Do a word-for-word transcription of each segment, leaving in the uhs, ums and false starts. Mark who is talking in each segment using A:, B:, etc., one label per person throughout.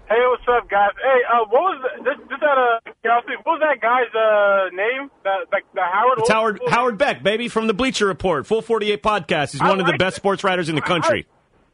A: Hey, what's up, guys? Hey, uh, what was the, this? Just out of curiosity, what was that guy's uh, name? That the, the Howard.
B: It's Howard Howard Beck, baby, from the Bleacher Report, Full forty-eight podcast. He's
A: I
B: one of the
A: liked
B: best
A: it.
B: sports writers in the country.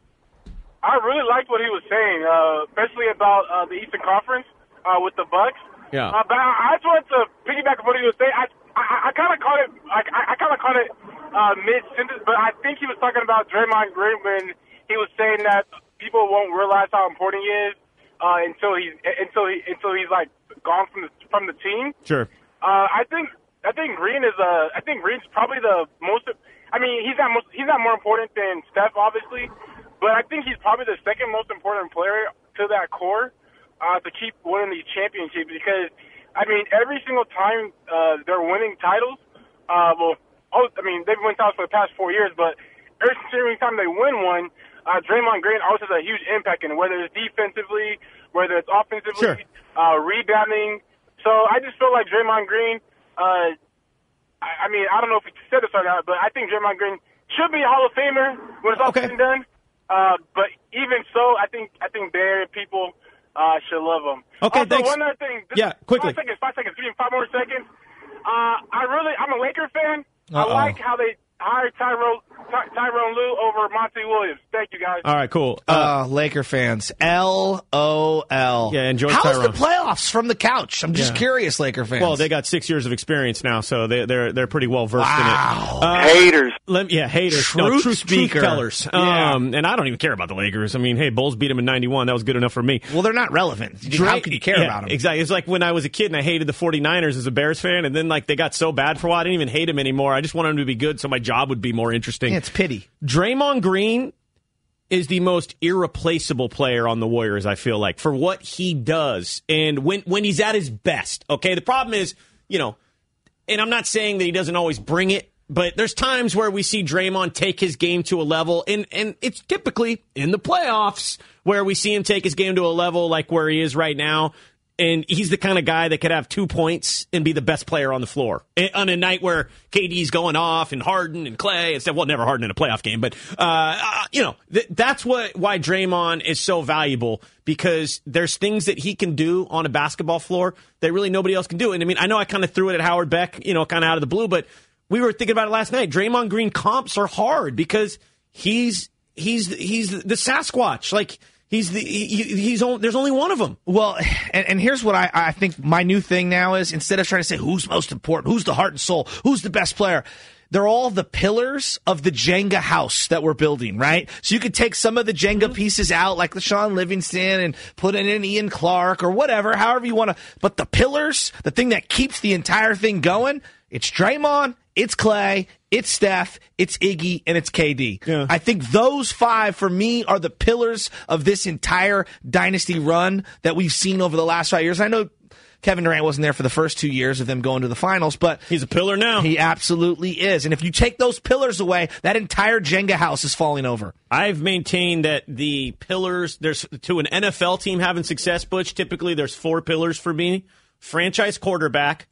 A: I, I really liked what he was saying, uh, especially about uh, the Eastern Conference uh, with the Bucks.
B: Yeah.
A: Uh, but I, I just wanted to piggyback on what he was saying. I I, I kind of caught it. Like I, I kind of caught it uh, mid sentence, but I think he was talking about Draymond Green when he was saying that people won't realize how important he is. Uh, until he's until he until he's like gone from the from the team.
B: Sure.
A: Uh, I think I think Green is uh I think Green's probably the most. I mean, he's not most, he's not more important than Steph, obviously, but I think he's probably the second most important player to that core uh, to keep winning these championships. Because I mean, every single time uh, they're winning titles, uh, well, oh, I mean they've won titles for the past four years, but every single time they win one. Uh, Draymond Green always has a huge impact in it, whether it's defensively, whether it's offensively,
B: sure.
A: uh, rebounding. So I just feel like Draymond Green, uh, I, I mean, I don't know if he said this or not, but I think Draymond Green should be a Hall of Famer when it's all
B: okay.
A: said and done. Uh, but even so, I think I think Bay Area people uh, should love him.
B: Okay,
A: also,
B: thanks.
A: one other thing. Just
B: yeah, quickly.
A: Five seconds, five seconds, give me five more seconds. Uh, I really, I'm a Laker fan.
B: Uh-oh.
A: I like how they hired Tyrone, Ty- Tyrone Lue over Monty Williams. Thank you, guys.
B: All right, cool.
C: Uh, uh, Laker fans. L O L.
B: Yeah, enjoy
C: How's
B: Tyrone.
C: the playoffs from the couch? I'm just
B: Yeah.
C: curious, Laker fans.
B: Well, they got six years of experience now, so they, they're they're pretty well versed
C: wow.
B: in it. Uh,
D: Haters.
B: Let, yeah, haters.
C: Truth
B: no, truth,
C: speaker.
B: truth tellers.
C: Yeah.
B: Um, and I don't even care about the Lakers. I mean, hey, Bulls beat them in ninety-one. That was good enough for me.
C: Well, they're not relevant.
B: Dre-
C: How could you care
B: yeah,
C: about them?
B: Exactly. It's like when I was a kid and I hated the 49ers as a Bears fan, and then like they got so bad for a while, I didn't even hate them anymore. I just wanted them to be good so my job would be more interesting.
C: Yeah, it's pity.
B: Draymond Green is the most irreplaceable player on the Warriors, I feel like, for what he does and when when he's at his best. Okay, the problem is, you know, and I'm not saying that he doesn't always bring it, but there's times where we see Draymond take his game to a level, and, and it's typically in the playoffs where we see him take his game to a level like where he is right now. And he's the kind of guy that could have two points and be the best player on the floor on a night where K D's going off and Harden and Clay and stuff. Well, never Harden in a playoff game, but uh, uh, you know th- that's what why Draymond is so valuable, because there's things that he can do on a basketball floor that really nobody else can do. And I mean, I know I kind of threw it at Howard Beck, you know, kind of out of the blue, but we were thinking about it last night. Draymond Green comps are hard because he's he's he's the Sasquatch, like. He's the he, he's only, there's only one of them.
C: Well, and, and here's what I, I think my new thing now is, instead of trying to say who's most important, who's the heart and soul, who's the best player, they're all the pillars of the Jenga house that we're building, right? So you could take some of the Jenga mm-hmm. pieces out, like LaShawn Livingston, and put in an Ian Clark or whatever, however you want to. But the pillars, the thing that keeps the entire thing going, it's Draymond, it's Clay, it's Steph, it's Iggy, and it's K D.
B: Yeah.
C: I think those five, for me, are the pillars of this entire dynasty run that we've seen over the last five years. I know Kevin Durant wasn't there for the first two years of them going to the finals, but
B: he's a pillar now.
C: He absolutely is. And if you take those pillars away, that entire Jenga house is falling over.
B: I've maintained that the pillars, there's to an N F L team having success, Butch, typically there's four pillars for me. Franchise quarterback,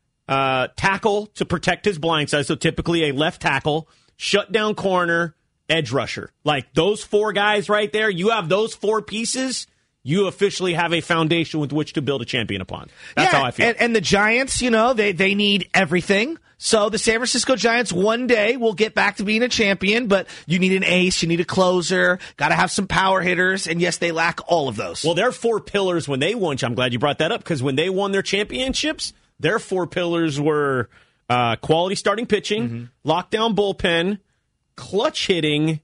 B: uh, tackle to protect his blind side, so typically a left tackle, shutdown corner, edge rusher. Like those four guys right there, you have those four pieces, you officially have a foundation with which to build a champion upon. That's
C: yeah,
B: how I feel.
C: And, and the Giants, you know, they, they need everything. So the San Francisco Giants one day will get back to being a champion, but you need an ace, you need a closer, got to have some power hitters, and yes, they lack all of those.
B: Well, their four pillars when they won, I'm glad you brought that up, because when they won their championships, their four pillars were uh, quality starting pitching, mm-hmm. lockdown bullpen, clutch hitting,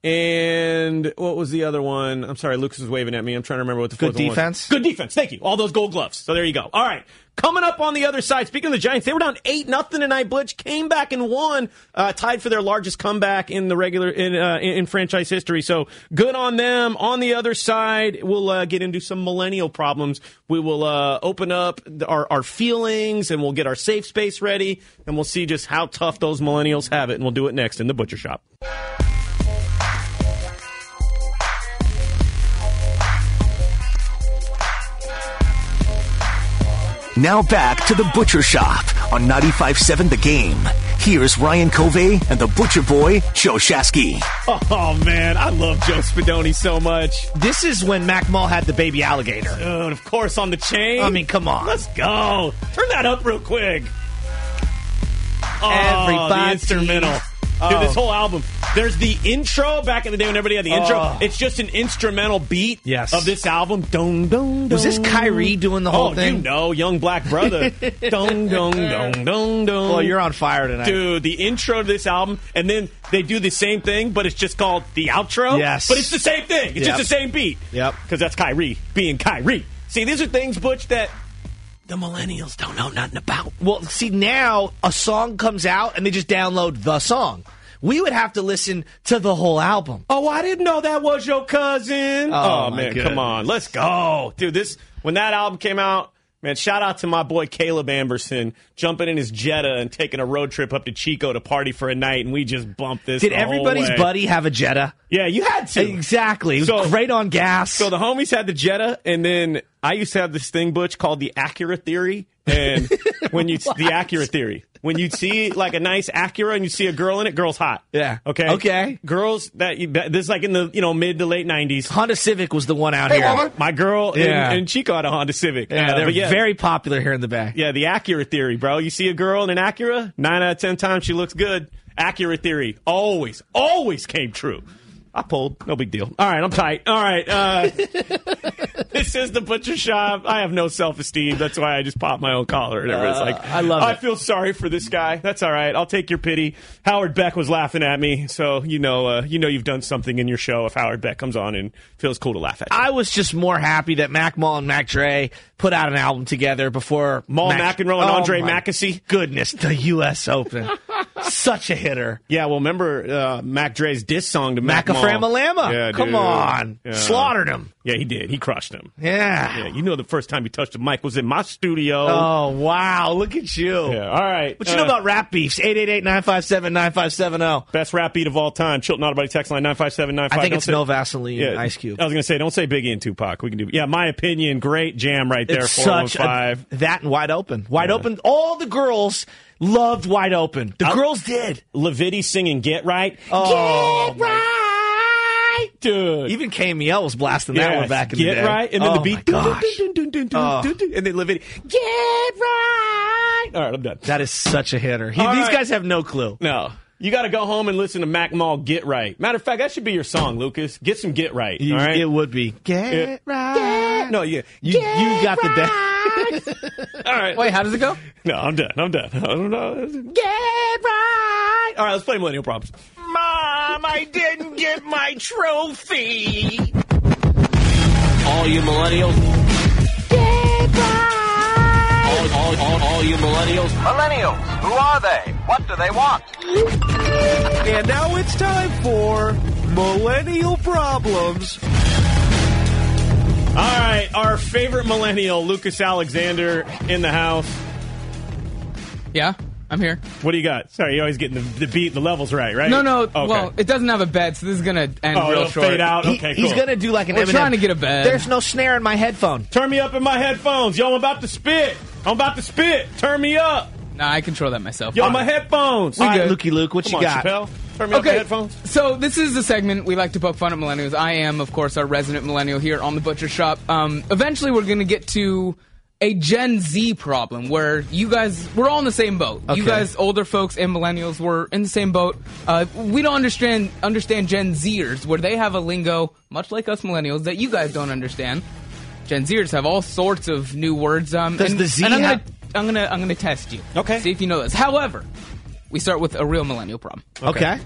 B: and what was the other one? I'm sorry, Lucas is waving at me. I'm trying to remember what the fourth
C: Good
B: one was.
C: defense.
B: Good defense. Thank you. All those gold gloves. So there you go. All right. Coming up on the other side, speaking of the Giants, they were down eight nothing tonight. Butch came back and won, uh, tied for their largest comeback in the regular in, uh, in in franchise history. So good on them. On the other side, we'll uh, get into some millennial problems. We will uh, open up our our feelings, and we'll get our safe space ready, and we'll see just how tough those millennials have it. And we'll do it next in the Butcher Shop.
E: Now back to the Butcher Shop on ninety-five point seven The Game
D: here's Ryan Covey and the Butcher Boy, Joe Shasky.
B: Oh, man, I love Joe Spadoni so much.
C: This is when Mac Mall had the baby alligator.
B: Dude, of course, on the chain.
C: I mean, come on.
B: Let's go. Turn that up real quick. Oh,
C: Everybody.
B: the instrumental.
C: Oh.
B: Dude, this whole album. There's the intro back in the day when everybody had the intro.
C: Oh.
B: It's just an instrumental beat
C: Yes.
B: of this album. Dun, dun, dun.
C: Was this Kyrie doing the whole
B: oh,
C: thing?
B: you know, young black brother. Dun, dun, dun, dun, dun.
C: Well, you're on fire tonight.
B: Dude, the intro to this album, and then they do the same thing, but it's just called the outro.
C: Yes.
B: But it's the same thing. It's
C: Yep.
B: just the same beat.
C: Yep.
B: Because that's Kyrie being Kyrie. See, these are things, Butch, that the millennials don't know nothing about.
C: Well, see, now a song comes out and they just download the song. We would have to listen to the whole album.
B: Oh, I didn't know that was your cousin.
C: Oh,
B: Oh,
C: my
B: man,
C: goodness.
B: come on. Let's go. Dude, this when that album came out, man, shout out to my boy Caleb Amberson jumping in his Jetta and taking a road trip up to Chico to party for a night, and we just bumped this
C: Did
B: the whole
C: everybody's
B: way.
C: buddy have a Jetta?
B: Yeah, you had to.
C: Exactly. It was
B: So-
C: great on gas.
B: So the homies had the Jetta, and then I used to have this thing, Butch, called the Acura theory. And when you the Acura theory, when you see like a nice Acura and you see a girl in it, girl's hot.
C: Yeah.
B: Okay.
C: Okay.
B: Girls that you, that- this is like in the you know mid to late nineties.
C: Honda Civic was the one out here.
B: My girl
C: Yeah.
B: and, and Chico had a Honda Civic.
C: Yeah,
B: Uh,
C: they're
B: but yeah,
C: very popular here in the Bay.
B: yeah, the Acura theory, bro. You see a girl in an Acura, nine out of ten times she looks good. Acura theory always, always came true. I pulled. No big deal. All right, I'm tight. All right. Uh, this is the Butcher Shop. I have no self-esteem. That's why I just pop my own collar. And everybody's like,
C: I love
B: I
C: it.
B: feel sorry for this guy. That's all right. I'll take your pity. Howard Beck was laughing at me, so you know, uh, you know, you've done something in your show if Howard Beck comes on and feels cool to laugh at you.
C: I was just more happy that Mac Mall and Mac Dre put out an album together before
B: Maul
C: Mac-
B: McEnroe and
C: Oh,
B: Andre
C: my
B: Mackesy.
C: Goodness, the U S Open. Such a hitter.
B: Yeah, well, remember uh, Mac Dre's diss song to Mac
C: Macaframa Lama.
B: Yeah,
C: Come
B: dude.
C: on.
B: Yeah.
C: Slaughtered him.
B: Yeah, he did. He crushed him.
C: Yeah.
B: Yeah, you know the first time he touched the mic was in my studio.
C: Oh, wow. Look at you.
B: Yeah, all right.
C: What you
B: Uh,
C: know about rap beefs? eight eight eight, nine five seven, nine five seven zero.
B: best rap beat of all time? Chilton Autobody text line nine five seven nine five.
C: I think
B: Don't
C: it's
B: say-
C: No Vaseline,
B: Yeah,
C: Ice Cube.
B: I was going to say, don't say Biggie and Tupac. We can do. Yeah, my opinion. Great jam right there.
C: It's
B: four one
C: such
B: five.
C: a, that and Wide Open. Wide
B: Yeah.
C: Open. All the girls loved Wide Open. The
B: I-
C: girls did.
B: Levitti singing "Get Right."
C: Oh,
B: Get right, dude.
C: Even K M L was blasting that
B: Yes,
C: one back in
B: Get
C: the day.
B: Right, and then
C: oh
B: the beat.
C: My gosh.
B: dun, dun, dun, dun,
C: Oh.
B: dun, dun, and then Levitti. Get right. All right, I'm done.
C: That is such a hitter. He,
B: All
C: these
B: right.
C: guys have no clue.
B: No. You got to go home and listen to Mac Mall "Get Right." Matter of fact, that should be your song, Lucas. Get some "Get Right."
C: You-
B: all right.
C: It would be. Get
B: Yeah.
C: right.
B: No, yeah.
C: You, you got the day.
B: All right.
E: Wait, how does it go?
B: No, I'm done. I'm done. I don't know. Get right. All right, let's play Millennial Problems. Mom, I didn't get my trophy.
F: All you millennials. Get right. All, all, all, all you millennials.
G: Millennials, who are they? What do they want?
H: And now it's time for Millennial Problems.
B: All right, our favorite millennial, Lucas Alexander, in the house.
E: Yeah, I'm here.
B: What do you got? Sorry, you're always getting the, the beat, the levels right, right?
E: No, no.
B: Okay.
E: Well, it doesn't have a bed, so this is gonna end
B: oh,
E: real
B: it'll
E: short.
B: fade out.
C: He-
B: Okay, cool.
C: He's going to do like an
E: We're
C: Eminem.
E: trying to get a bed.
C: There's no snare in my headphone.
B: Turn me up in my headphones. Yo, I'm about to spit. I'm about to spit. Turn me up.
E: Nah, I control that myself.
B: Yo, my headphones.
C: All right,
E: good.
C: Lukey Luke, what
B: Come
C: you
B: on,
C: got?
B: Chappelle. Turn me up the
E: Okay,
B: headphones.
E: so this is the segment we like to poke fun at millennials. I am, of course, our resident millennial here on the Butcher Shop. Um, eventually, we're going to get to a Gen Z problem where you guys, we're all in the same boat. You
C: Okay.
E: guys, older folks and millennials, we're in the same boat. Uh, we don't understand understand Gen Zers, where they have a lingo, much like us millennials, that you guys don't understand. Gen Zers have all sorts of new words. Um,
C: Does
E: and,
C: the Z
E: and I'm
C: have-
E: gonna, I'm gonna, I'm gonna test you.
B: Okay.
E: See if you know this. However, we start with a real millennial problem.
C: Okay.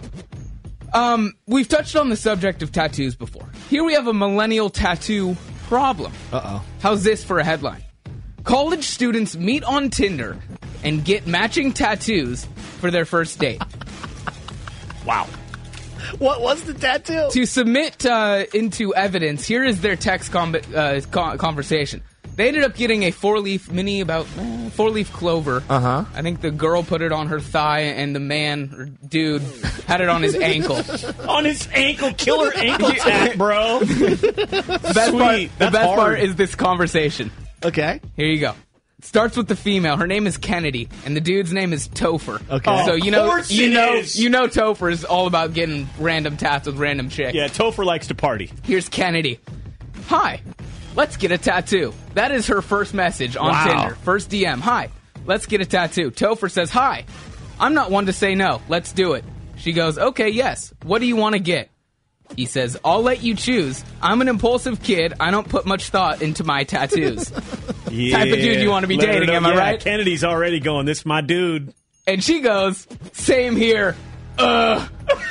E: Um, we've touched on the subject of tattoos before. Here we have a millennial tattoo problem.
C: Uh-oh.
E: How's this for a headline? College students meet on Tinder and get matching tattoos for their first date.
B: Wow.
C: What was the tattoo?
E: To submit uh, into evidence, here is their text com- uh, con- conversation. They ended up getting a four-leaf mini, about uh, four-leaf clover.
C: Uh-huh.
E: I think the girl put it on her thigh, and the man, or dude, had it on his ankle.
B: On his ankle, killer ankle tap, bro.
E: The best,
B: Sweet.
E: part, the
B: That's
E: best
B: hard.
E: part is this conversation.
C: Okay.
E: Here you go. starts with the female. Her name is Kennedy, and the dude's name is Topher.
C: Okay.
E: So
B: Of
E: you know,
B: course
E: you
B: it
E: know,
B: is.
E: you know, Topher is all about getting random tats with random chicks.
B: Yeah, Topher likes to party.
E: Here's Kennedy. Hi, let's get a tattoo. That is her first message on
C: Wow.
E: Tinder. First D M. Hi, let's get a tattoo. Topher says, hi, I'm not one to say no. Let's do it. She goes, okay, yes. What do you want to get? He says, I'll let you choose. I'm an impulsive kid. I don't put much thought into my tattoos.
B: Yeah.
E: Type of dude you wanna be
B: Let her
E: dating,
B: know-
E: am I
B: yeah,
E: right?
B: Kennedy's already going, this is my dude.
E: And she goes, same here. Ugh.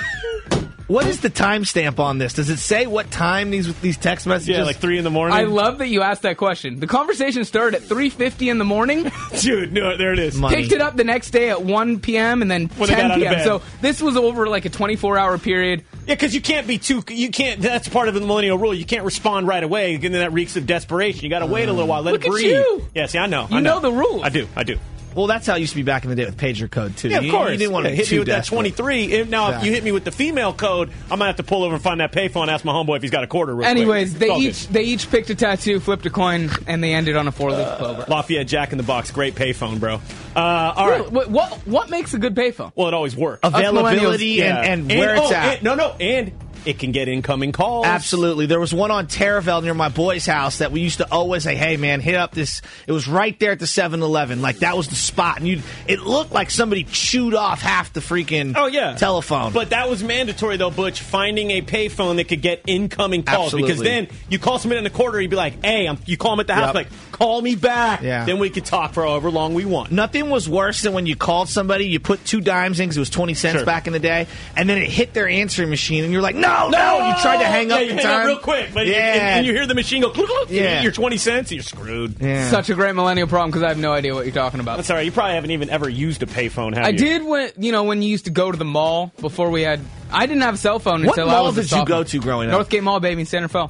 C: What is the timestamp on this? Does it say what time these these text messages?
B: Yeah, like three in the morning.
E: I love that you asked that question. The conversation started at three fifty in the morning.
B: Dude, no, there it is.
C: Money.
E: Picked it up the next day at one p.m. and then
B: When they got
E: ten
B: out of
E: p.m.
B: bed.
E: So this was over like a twenty-four hour period.
B: Yeah, because you can't be too. You can't. That's part of the millennial rule. You can't respond right away, and then that reeks of desperation. You got to wait a little while, let
E: Look
B: it
E: at
B: breathe.
E: you.
B: Yeah, see, I know.
E: You
B: I know.
E: know the rules.
B: I do. I do.
C: Well, that's how it used to be back in the day with pager code too.
B: Yeah, of
C: you,
B: course.
C: You didn't want
B: yeah,
C: to
B: hit
C: too
B: me with that
C: desperate.
B: twenty-three. If, now,
C: Exactly.
B: if you hit me with the female code, I'm gonna have to pull over and find that payphone. And ask my homeboy if he's got a quarter. Real
E: Anyways,
B: quick.
E: they
B: It's all
E: each they each picked a tattoo, flipped a coin, and they ended on a four leaf clover.
B: good. Lafayette Jack in the Box, great payphone, bro. Uh, all
E: Really?
B: right.
E: What, what what makes a good payphone?
B: Well, it always works.
C: Availability
B: Yeah.
C: and, and where
B: oh,
C: it's at.
B: and- no, no, and it can get incoming calls.
C: Absolutely. There was one on Taravel near my boy's house that we used to always say, hey, man, hit up this. It was right there at the seven eleven. Like, that was the spot. And you, it looked like somebody chewed off half the freaking
B: Oh yeah,
C: telephone.
B: But that was mandatory though, Butch. Finding a payphone that could get incoming calls
C: Absolutely.
B: because then you call somebody in the quarter, you'd be like, "Hey, I'm, you call them at the house,
C: Yep.
B: like, call me back."
C: Yeah.
B: Then we could talk for however long we want.
C: Nothing was worse than when you called somebody, you put two dimes in because it was twenty cents
B: Sure.
C: back in the day, and then it hit their answering machine, and you're like, no, no! You tried to hang
B: yeah,
C: up
B: you
C: in
B: hang
C: time.
B: up real quick, but
C: yeah.
B: and, and you hear the machine go,
C: Yeah.
B: you're twenty cents, and you're screwed.
C: yeah.
E: Such a great millennial problem because I have no idea what you're talking about.
B: That's all right. You probably haven't even ever used a payphone, have
E: I
B: you?
E: did when you know when you used to go to the mall before we had. I didn't have a cell phone
C: What
E: until I
C: mall
E: was a
C: did you go
E: sophomore.
C: to growing up?
E: Northgate Mall, baby, in Santa Fe.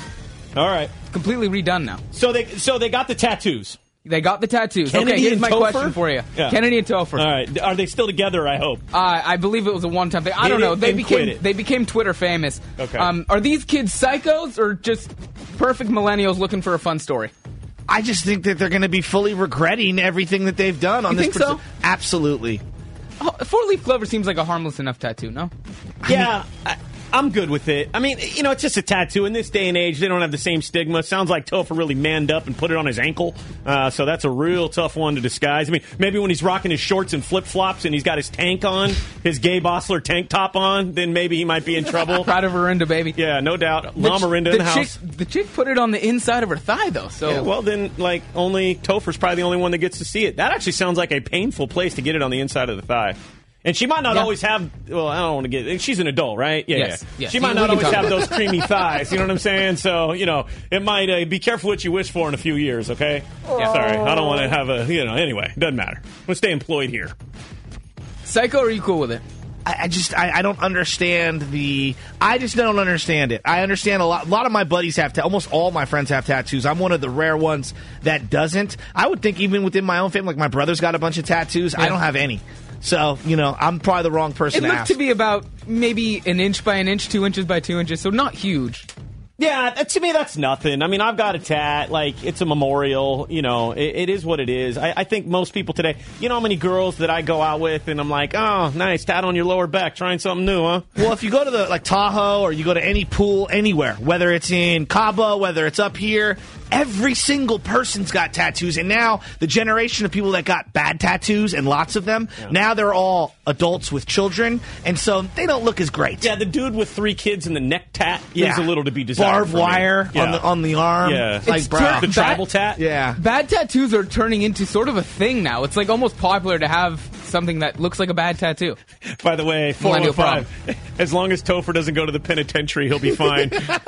B: All right.
E: Completely redone now.
B: So they so they got the tattoos.
E: They got the tattoos.
B: Kennedy
E: okay, here's
B: and
E: my
B: Topher?
E: question for you.
B: Yeah.
E: Kennedy and Topher.
B: All right. Are they still together? I hope.
E: Uh, I believe it was a one-time thing. I
B: Hit
E: don't know.
B: it
E: They
B: and quit
E: became
B: it.
E: they became Twitter famous.
B: Okay.
E: Um, are these kids psychos or just perfect millennials looking for a fun story?
C: I just think that they're going to be fully regretting everything that they've done on
E: You
C: this.
E: think so?
C: Absolutely.
E: Oh, four-leaf clover seems like a harmless enough tattoo. No.
B: Yeah, I, I'm good with it. I mean, you know, it's just a tattoo. In this day and age, they don't have the same stigma. Sounds like Topher really manned up and put it on his ankle. Uh, so that's a real tough one to disguise. I mean, maybe when he's rocking his shorts and flip-flops and he's got his tank on, his Gay Bossler tank top on, then maybe he might be in trouble.
E: Proud of Verinda, baby.
B: Yeah, no doubt.
E: The
B: La
E: ch-
B: Mirinda
E: the
B: in the
E: chick,
B: house.
E: The chick put it on the inside of her thigh, though. So
B: Yeah, well, then, like, only Topher's probably the only one that gets to see it. That actually sounds like a painful place to get it on the inside of the thigh. And she might not
E: Yeah.
B: always have. Well, I don't want to get. She's an adult, right? Yeah,
E: Yes,
B: yeah.
E: yes.
B: She might
E: We
B: not
E: can
B: always
E: talk
B: have
E: about
B: those creamy thighs. You know what I'm saying? So, you know, it might uh, be careful what you wish for in a few years. Okay.
E: Yeah.
B: Sorry, I don't want to have a. You know. Anyway, doesn't matter. Let's stay employed here.
E: Psycho, are you cool with it?
C: I, I just I, I don't understand the I just don't understand it. I understand a lot. A lot of my buddies have ta- almost all my friends have tattoos. I'm one of the rare ones that doesn't. I would think even within my own family, like my brother's got a bunch of tattoos. I
E: Yeah.
C: don't have any. So you know, I'm probably the wrong person
E: It
C: to
E: looked
C: ask.
E: to be about maybe an inch by an inch, two inches by two inches, so not huge.
B: Yeah, that, to me, that's nothing. I mean, I've got a tat. Like, it's a memorial. You know, it, it is what it is. I, I think most people today, you know how many girls that I go out with and I'm like, oh, nice, tat on your lower back, trying something new, huh?
C: Well, if you go to the like Tahoe or you go to any pool anywhere, whether it's in Cabo, whether it's up here, every single person's got tattoos. And now the generation of people that got bad tattoos and lots of them, now they're all adults with children, and so they don't look as great.
B: Yeah, the dude with three kids and the neck tat
C: Yeah.
B: is a little to be desired.
C: Barbed
B: for me.
C: wire
B: Yeah.
C: on the on the arm.
B: Yeah.
C: like
E: It's
C: bro.
E: tur-
B: the
E: Bad-
B: tribal tat.
C: Yeah.
E: Bad tattoos are turning into sort of a thing now. It's like almost popular to have something that looks like a bad tattoo.
B: By the way, four
E: Millennial
B: one five. As long as Topher doesn't go to the penitentiary, he'll be fine.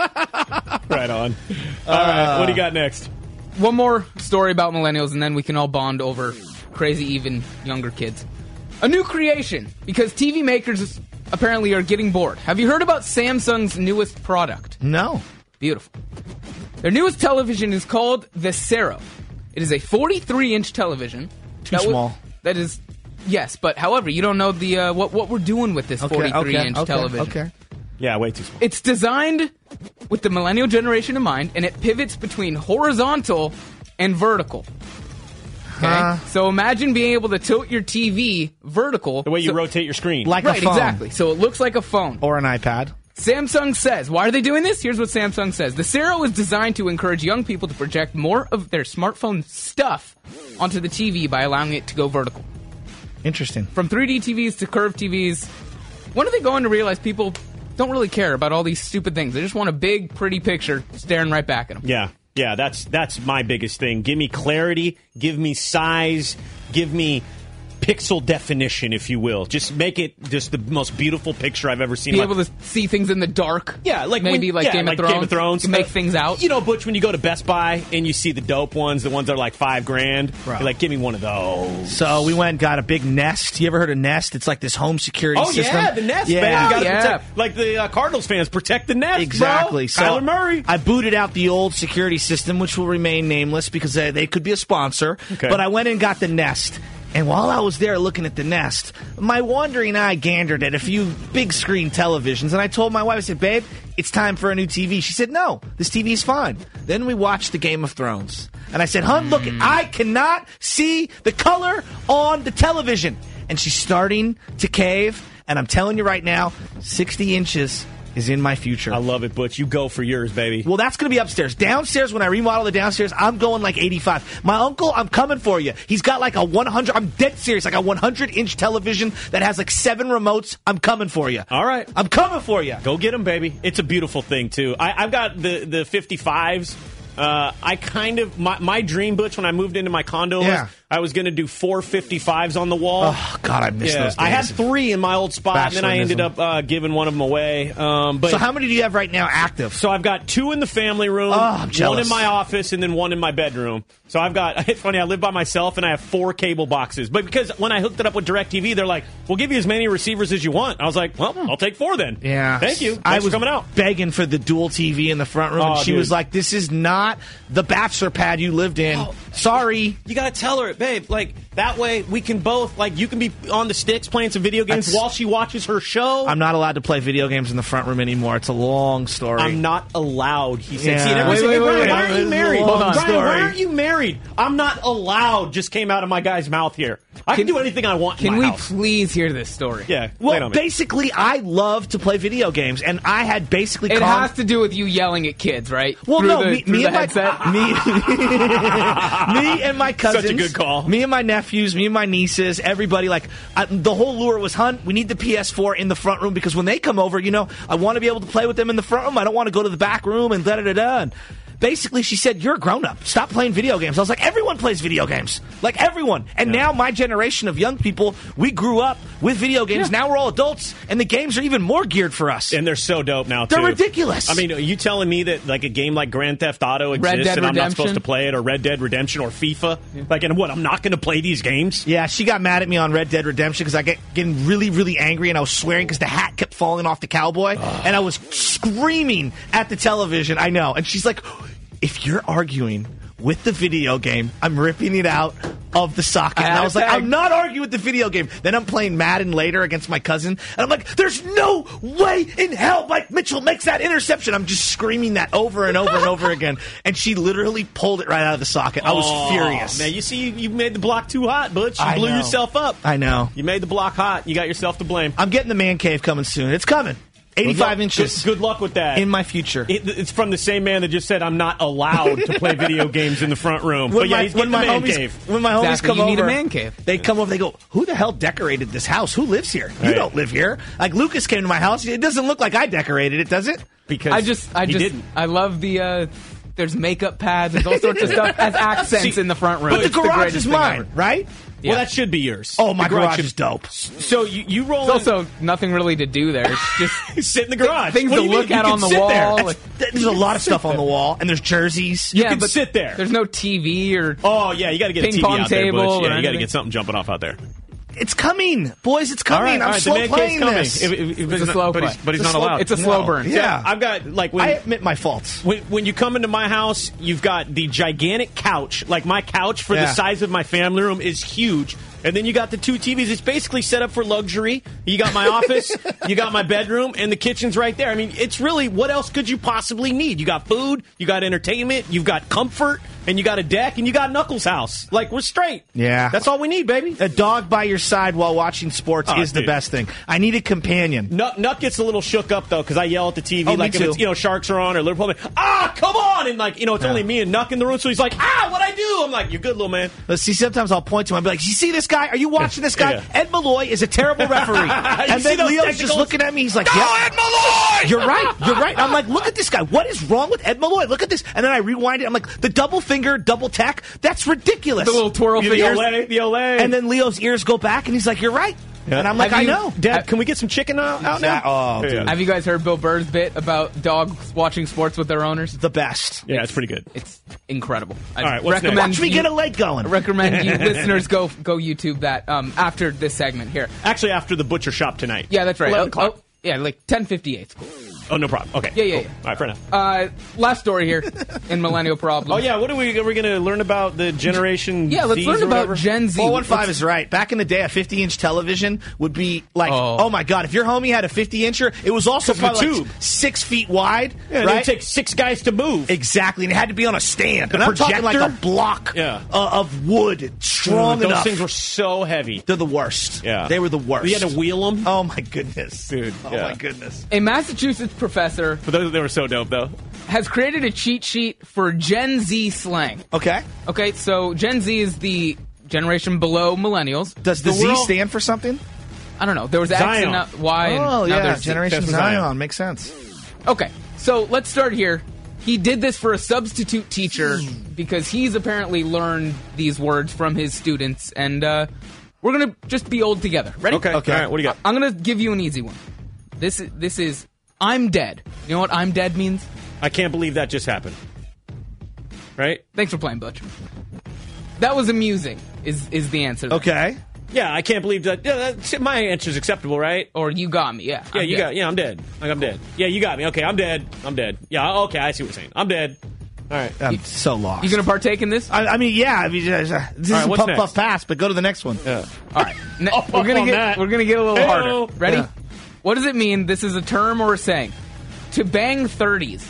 B: Right on. All right, what do you got next?
E: One more story about millennials, and then we can all bond over crazy, even younger kids. A new creation, because T V makers apparently are getting bored. Have you heard about Samsung's newest product?
C: No.
E: Beautiful. Their newest television is called the Sero. It is a forty-three inch television.
C: Too
E: That wa-
C: small.
E: that is, yes, but however, you don't know the uh, what what we're doing with this forty-three inch
C: okay,
E: television.
C: Okay.
B: Yeah, way too small.
E: It's designed with the millennial generation in mind, and it pivots between horizontal and vertical.
C: Huh?
E: So imagine being able to tilt your T V vertical.
B: The way you
E: so,
B: rotate your screen.
C: Like
E: right,
C: a phone.
E: exactly. So it looks like a phone.
C: Or an iPad.
E: Samsung says, why are they doing this? Here's what Samsung says. The Zero is designed to encourage young people to project more of their smartphone stuff onto the T V by allowing it to go vertical.
C: Interesting.
E: From three D T Vs to curved T Vs, when are they going to realize people don't really care about all these stupid things? They just want a big, pretty picture staring right back at them.
B: Yeah, yeah, that's that's my biggest thing. Give me clarity, give me size, give me pixel definition, if you will. Just make it just the most beautiful picture I've ever seen.
E: Be
B: like,
E: able to see things in the dark.
B: Yeah, like
E: maybe
B: when,
E: like,
B: yeah,
E: Game,
B: like
E: of Thrones,
B: Game of Thrones.
E: to make
B: Uh,
E: things out.
B: You know, Butch, when you go to Best Buy and you see the dope ones, the ones that are like five grand,
C: Bro.
B: you're like, give me one of those.
C: So we went and got a big Nest. You ever heard of Nest? It's like this home security
B: Oh
C: system.
B: yeah, the Nest,
C: yeah.
B: man. You gotta
E: Yeah.
B: protect, like the uh, Cardinals fans protect the Nest,
C: Exactly.
B: bro.
C: So
B: Kyler Murray.
C: I booted out the old security system, which will remain nameless because they, they could be a sponsor.
B: Okay.
C: But I went and got the Nest. And while I was there looking at the Nest, my wandering eye gandered at a few big screen televisions. And I told my wife, I said, babe, it's time for a new T V. She said, no, this T V's fine. Then we watched the Game of Thrones. And I said, hun, look, I cannot see the color on the television. And she's starting to cave. And I'm telling you right now, sixty inches is in my future.
B: I love it, Butch. You go for yours, baby.
C: Well, that's going to be upstairs. Downstairs, when I remodel the downstairs, I'm going like eighty-five. My uncle, I'm coming for you. He's got like a one hundred, I'm dead serious, like a one hundred inch television that has like seven remotes. I'm coming for you.
B: All right.
C: I'm coming for you.
B: Go get them, baby. It's a beautiful thing, too. I, I've got the, the fifty-fives. Uh, I kind of, my, my dream, Butch, when I moved into my condo
C: Yeah.
B: was I was going to do four fifty-fives on the wall.
C: Oh, God, I miss
B: Yeah,
C: those days.
B: I had three in my old spot, and then I ended
C: Bachelorism.
B: up uh, giving one of them away. Um, but
C: So how many do you have right now active?
B: So I've got two in the family room,
C: Oh, I'm
B: one
C: jealous.
B: in my office, and then one in my bedroom. So I've got, it's funny, I live by myself, and I have four cable boxes. But because when I hooked it up with DirecTV, they're like, we'll give you as many receivers as you want. I was like, well, I'll take four then.
C: Yeah.
B: Thank you. Thanks
C: I was
B: for coming out.
C: begging for the dual T V in the front room,
B: Oh,
C: and she
B: dude.
C: was like, this is not the bachelor pad you lived in.
B: Oh.
C: Sorry.
B: You gotta tell her, babe, like, that way we can both, like, you can be on the sticks playing some video games
C: That's-
B: while she watches her show.
C: I'm not allowed to play video games in the front room anymore. It's a long story.
B: I'm not allowed, he said.
C: Yeah.
B: See, and everyone's
C: Wait,
B: like,
C: wait,
B: hey, Brian,
C: wait,
B: why
C: wait.
B: aren't you
C: This is a
B: married?
C: long
B: Brian,
C: story.
B: why aren't you married? I'm not allowed, just came out of my guy's mouth here. I can,
E: Can-
B: do anything I want in
E: Can
B: my
E: we
B: house.
E: please hear this story?
B: Yeah, lay it
C: Well,
B: on me.
C: basically, I love to play video games, and I had basically
E: It
C: calmed-
E: has to do with you yelling at kids, right?
C: Well,
E: Through
C: no,
E: the,
C: me,
E: through
C: me
E: the
C: and my
E: headset?
C: me, me and my cousins.
B: Such a good call.
C: Me and my nephews, me and my nieces, everybody. Like I, the whole lure was, hun, we need the P S four in the front room because when they come over, you know, I want to be able to play with them in the front room. I don't want to go to the back room and da da da da. And basically, she said, "You're a grown up. Stop playing video games." I was like, "Everyone plays video games, like everyone." And now my generation of young people, we grew up with video games. Now we're all adults, and the games are even more geared for us.
B: And they're so dope now, too.
C: They're ridiculous.
B: I mean, are you telling me that, like, a game like Grand Theft Auto exists
E: Dead
B: and I'm not
E: Redemption?
B: supposed to play it, or Red Dead Redemption, or FIFA? Like, and what, I'm not going to play these games?
C: Yeah, she got mad at me on Red Dead Redemption because I get getting really, really angry, and I was swearing because the hat kept falling off the cowboy, and I was screaming at the television. I know, and she's like, "If you're arguing with the video game, I'm ripping it out of the socket."
E: I
C: And
E: had
C: I
E: a
C: was like,
E: tag.
C: "I'm not arguing with the video game." Then I'm playing Madden later against my cousin, and I'm like, "There's no way in hell Mike Mitchell makes that interception." I'm just screaming that over and over and over again, and she literally pulled it right out of the socket. I was
B: Oh,
C: furious.
B: Man, you see, you, you made the block too hot, Butch. You
C: I
B: blew
C: know.
B: yourself up.
C: I know.
B: You made the block hot. You got yourself to blame.
C: I'm getting the man cave coming soon. It's coming. eighty-five
B: Good luck-
C: inches.
B: Good, good luck with that.
C: In my future.
B: It, it's from the same man that just said I'm not allowed to play video games in the front room.
C: When
B: but yeah,
C: my,
B: he's
C: when
B: getting the
C: my
B: man
C: homies,
B: cave.
C: when my homies
E: Exactly,
C: come
E: you
C: over,
E: need a man cave.
C: They come over. They go, "Who the hell decorated this house? Who lives here? You
B: Right.
C: don't live here." Like Lucas came to my house. It doesn't look like I decorated it, does it?
B: Because
E: I just, I
B: he
E: just,
B: didn't.
E: I love the. Uh, there's makeup pads. There's all sorts of stuff as accents
B: See,
E: in the front room.
C: But the
E: It's
C: garage
E: greatest
C: is
E: thing
C: mine,
E: ever.
C: right?
E: Yeah.
B: Well, that should be yours.
C: Oh, my
B: The
C: garage
B: should-
C: is dope.
B: So you, you roll
E: There's also nothing really to do there. It's just
B: sit in the garage.
E: things
B: What
E: to
B: do you
E: look
B: mean?
E: at
B: You
E: on
B: can
E: the
B: sit
E: wall.
B: there.
E: Like-
C: There's a lot of stuff on the wall, and there's jerseys.
B: You
E: yeah,
B: can
E: but
B: sit there.
E: There's no T V or
B: Oh yeah, you got to get a
E: Ping
B: T V
E: pong
B: out there,
E: table
B: Butch.
E: or
B: Yeah, you got to
E: anything.
B: get something jumping off out there.
C: It's coming, boys. It's coming. I'm
B: all right,
C: slow
B: the man
C: playing
B: cave's coming.
C: this.
B: If- if- if- but
E: It's
B: he's
E: a slow
B: not, but he's,
E: play.
B: but he's
C: It's a
B: not
C: slow-
B: allowed.
E: it's a slow
C: No.
E: burn.
C: Yeah.
B: I've got like when
C: I admit my faults.
B: When, when you come into my house, you've got the gigantic couch. Like my couch for
C: Yeah.
B: the size of my family room is huge. And then you got the two T Vs. It's basically set up for luxury. You got my office, you got my bedroom, and the kitchen's right there. I mean, it's really, what else could you possibly need? You got food, you got entertainment, you've got comfort. and you got a deck, and you got Knuckles' house. Like, we're straight.
C: Yeah.
B: That's all we need, baby.
C: A dog by your side while watching sports
B: Oh,
C: is the
B: dude.
C: best thing. I need a companion.
B: Nuck, Nuck gets a little shook up, though, because I yell at the T V.
C: Oh, me
B: like, if
C: too.
B: it's, you know, Sharks are on or Liverpool. I'm like, ah, come on! And, like, you know, it's
C: Yeah.
B: only me and Nuck in the room, so he's like, ah, what'd I do? I'm like, you're good, little man.
C: Let's see, sometimes I'll point to him and be like, you see this guy? Are you watching this guy?
B: Yeah.
C: Ed Malloy is a terrible referee. and
B: see
C: then
B: those
C: Leo's just
B: technicals?
C: looking at me. He's like,
B: Go,
C: yeah.
B: Ed Malloy!
C: You're right. You're right. I'm like, look at this guy. What is wrong with Ed Malloy? Look at this. And then I rewind it. I'm like, the double finger, double tack? That's ridiculous.
E: The little twirl
B: The
E: fingers.
B: Olay, the Olay.
C: And then Leo's ears go back, and he's like, you're right.
B: Yeah.
C: And I'm like,
E: Have
C: I
E: you-
C: know.
B: Dad, can we get some chicken out, out now?
C: Oh,
B: Yeah.
C: dude.
E: Have you guys heard Bill Burr's bit about dogs watching sports with their owners?
C: The best.
B: Yeah, it's pretty good.
E: It's incredible. I
B: All right, what's
E: recommend
C: Watch me
E: you,
C: get a leg going.
E: recommend you listeners go go YouTube that um, after this segment here.
B: Actually, after the butcher shop tonight.
E: Yeah, that's right.
B: eleven
E: Oh,
B: o'clock.
E: oh, yeah, like ten fifty-eight.
B: Oh, no problem. Okay.
E: Yeah, yeah,
B: cool.
E: yeah.
B: All right, fair enough.
E: Uh, last story here in Millennial Problems.
B: Oh, yeah, what are we, are we going to learn about the generation
E: Yeah, let's
B: Zs
E: learn
B: or
E: about
B: whatever?
E: Gen Z.
C: four one five
E: Let's-
C: is right. Back in the day, a fifty-inch television would be like,
E: Oh.
C: oh. my God, if your homie had a fifty-incher, it was also
B: 'Cause of the
C: probably
B: tube.
C: like six feet wide,
B: Yeah, it
C: right?
B: would take six guys to move.
C: Exactly, and it had to be on a stand.
B: The
C: and I'm talking like a
B: projector?
C: block
B: Yeah.
C: uh, of wood, strong
B: Those
C: enough.
B: things were so heavy.
C: They're the worst.
B: Yeah.
C: They were the worst.
B: You had to wheel them.
C: Oh, my goodness.
B: Dude,
C: Oh,
B: yeah.
C: my goodness.
E: A Massachusetts professor
B: But those, they were so dope, though.
E: has created a cheat sheet for Gen Z slang.
C: Okay.
E: Okay, so Gen Z is the generation below millennials.
C: Does the, Z
E: world-
C: stand for something?
E: I don't know. There was X
B: Zion.
E: and now Y. And
C: Oh,
E: now
C: yeah.
E: there's Z.
C: Generation
B: That's
C: Zion.
B: Zion.
C: Makes sense.
E: Okay, so let's start here. He did this for a substitute teacher because he's apparently learned these words from his students, and uh, we're gonna just be old together. Ready?
B: Okay.
C: Okay.
B: All right, what do you got?
E: I'm gonna give you an easy one. This is this is I'm dead. You know what I'm dead means?
B: I can't believe that just happened. Right?
E: Thanks for playing, Butch. That was amusing. Is is the answer? there.
C: Okay.
B: Yeah, I can't believe that. Yeah, that's, my answer's acceptable, right?
E: Or you got me? Yeah.
B: Yeah,
E: I'm
B: you
E: dead.
B: got. Yeah, I'm dead. Like I'm dead. Yeah, you got me. Okay, I'm dead. I'm dead. Yeah, okay, I see what you're saying. I'm dead. All right.
C: I'm so lost.
E: You gonna partake in this?
C: I, I mean, yeah. I mean, uh, this
B: All right,
C: is
B: what's
C: puff
B: next?
C: puff pass, but go to the next one.
B: Yeah.
E: All right. Ne-
B: Up,
E: we're
B: up
E: gonna
B: on
E: get
B: that.
E: we're gonna get a little
B: Hey-o.
E: harder. Ready?
C: Yeah.
E: What does it mean? This is a term or a saying? To bang thirties.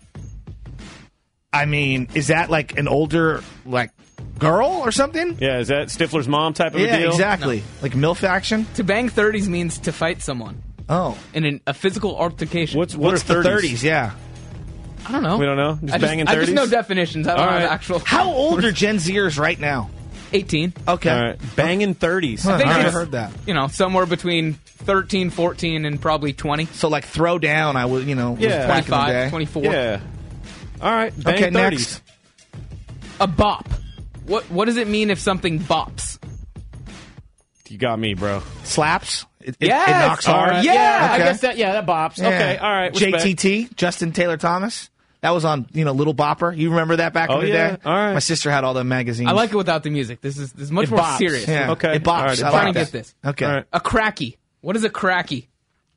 C: I mean, is that like an older like girl or something?
B: Yeah, is that Stifler's mom type of
C: Yeah,
B: a deal?
C: exactly. Like MILF action.
E: To bang thirties means to fight someone
C: Oh,
E: in an, a physical altercation.
B: What's what
C: what's
B: are
C: the
B: thirties?
C: thirties? Yeah.
E: I don't know.
B: We don't know. Just
E: I
B: banging
E: I just
B: thirties?
E: know definitions. I don't
B: All
E: know
B: right.
E: the actual.
C: How old are Gen Zers right now?
E: eighteen.
C: Okay.
B: All right. Banging thirties.
C: Huh,
E: think
C: I never
E: it's-
C: heard that.
E: You know, somewhere between thirteen, fourteen, and probably twenty.
C: So like throw down, I would, you know, was
B: Yeah.
C: back in the
E: twenty-five,
C: day.
E: twenty-four.
B: Yeah. All right. Bang
C: Okay,
B: thirties.
C: next.
E: A bop. What What does it mean if something bops?
B: You got me, bro.
C: Slaps. It, it,
E: Yes!
C: it knocks hard.
E: All right. Yeah,
B: I
C: Okay.
B: guess that. Yeah, that bops.
C: Yeah.
B: Okay. All right.
C: J
B: respect.
C: T T, Justin Taylor Thomas. That was on, you know, Little Bopper. You remember that back
B: Oh,
C: in the
B: yeah.
C: day?
B: All right.
C: My sister had all the magazines.
E: I like it without the music. This is this is much
B: It
E: more
B: bops.
E: serious.
C: Yeah.
B: Okay.
C: It bops.
B: All right, it
C: I
B: bops.
C: like
E: Trying to
C: that.
E: get this.
C: Okay.
B: All right.
E: A cracky. What is a cracky?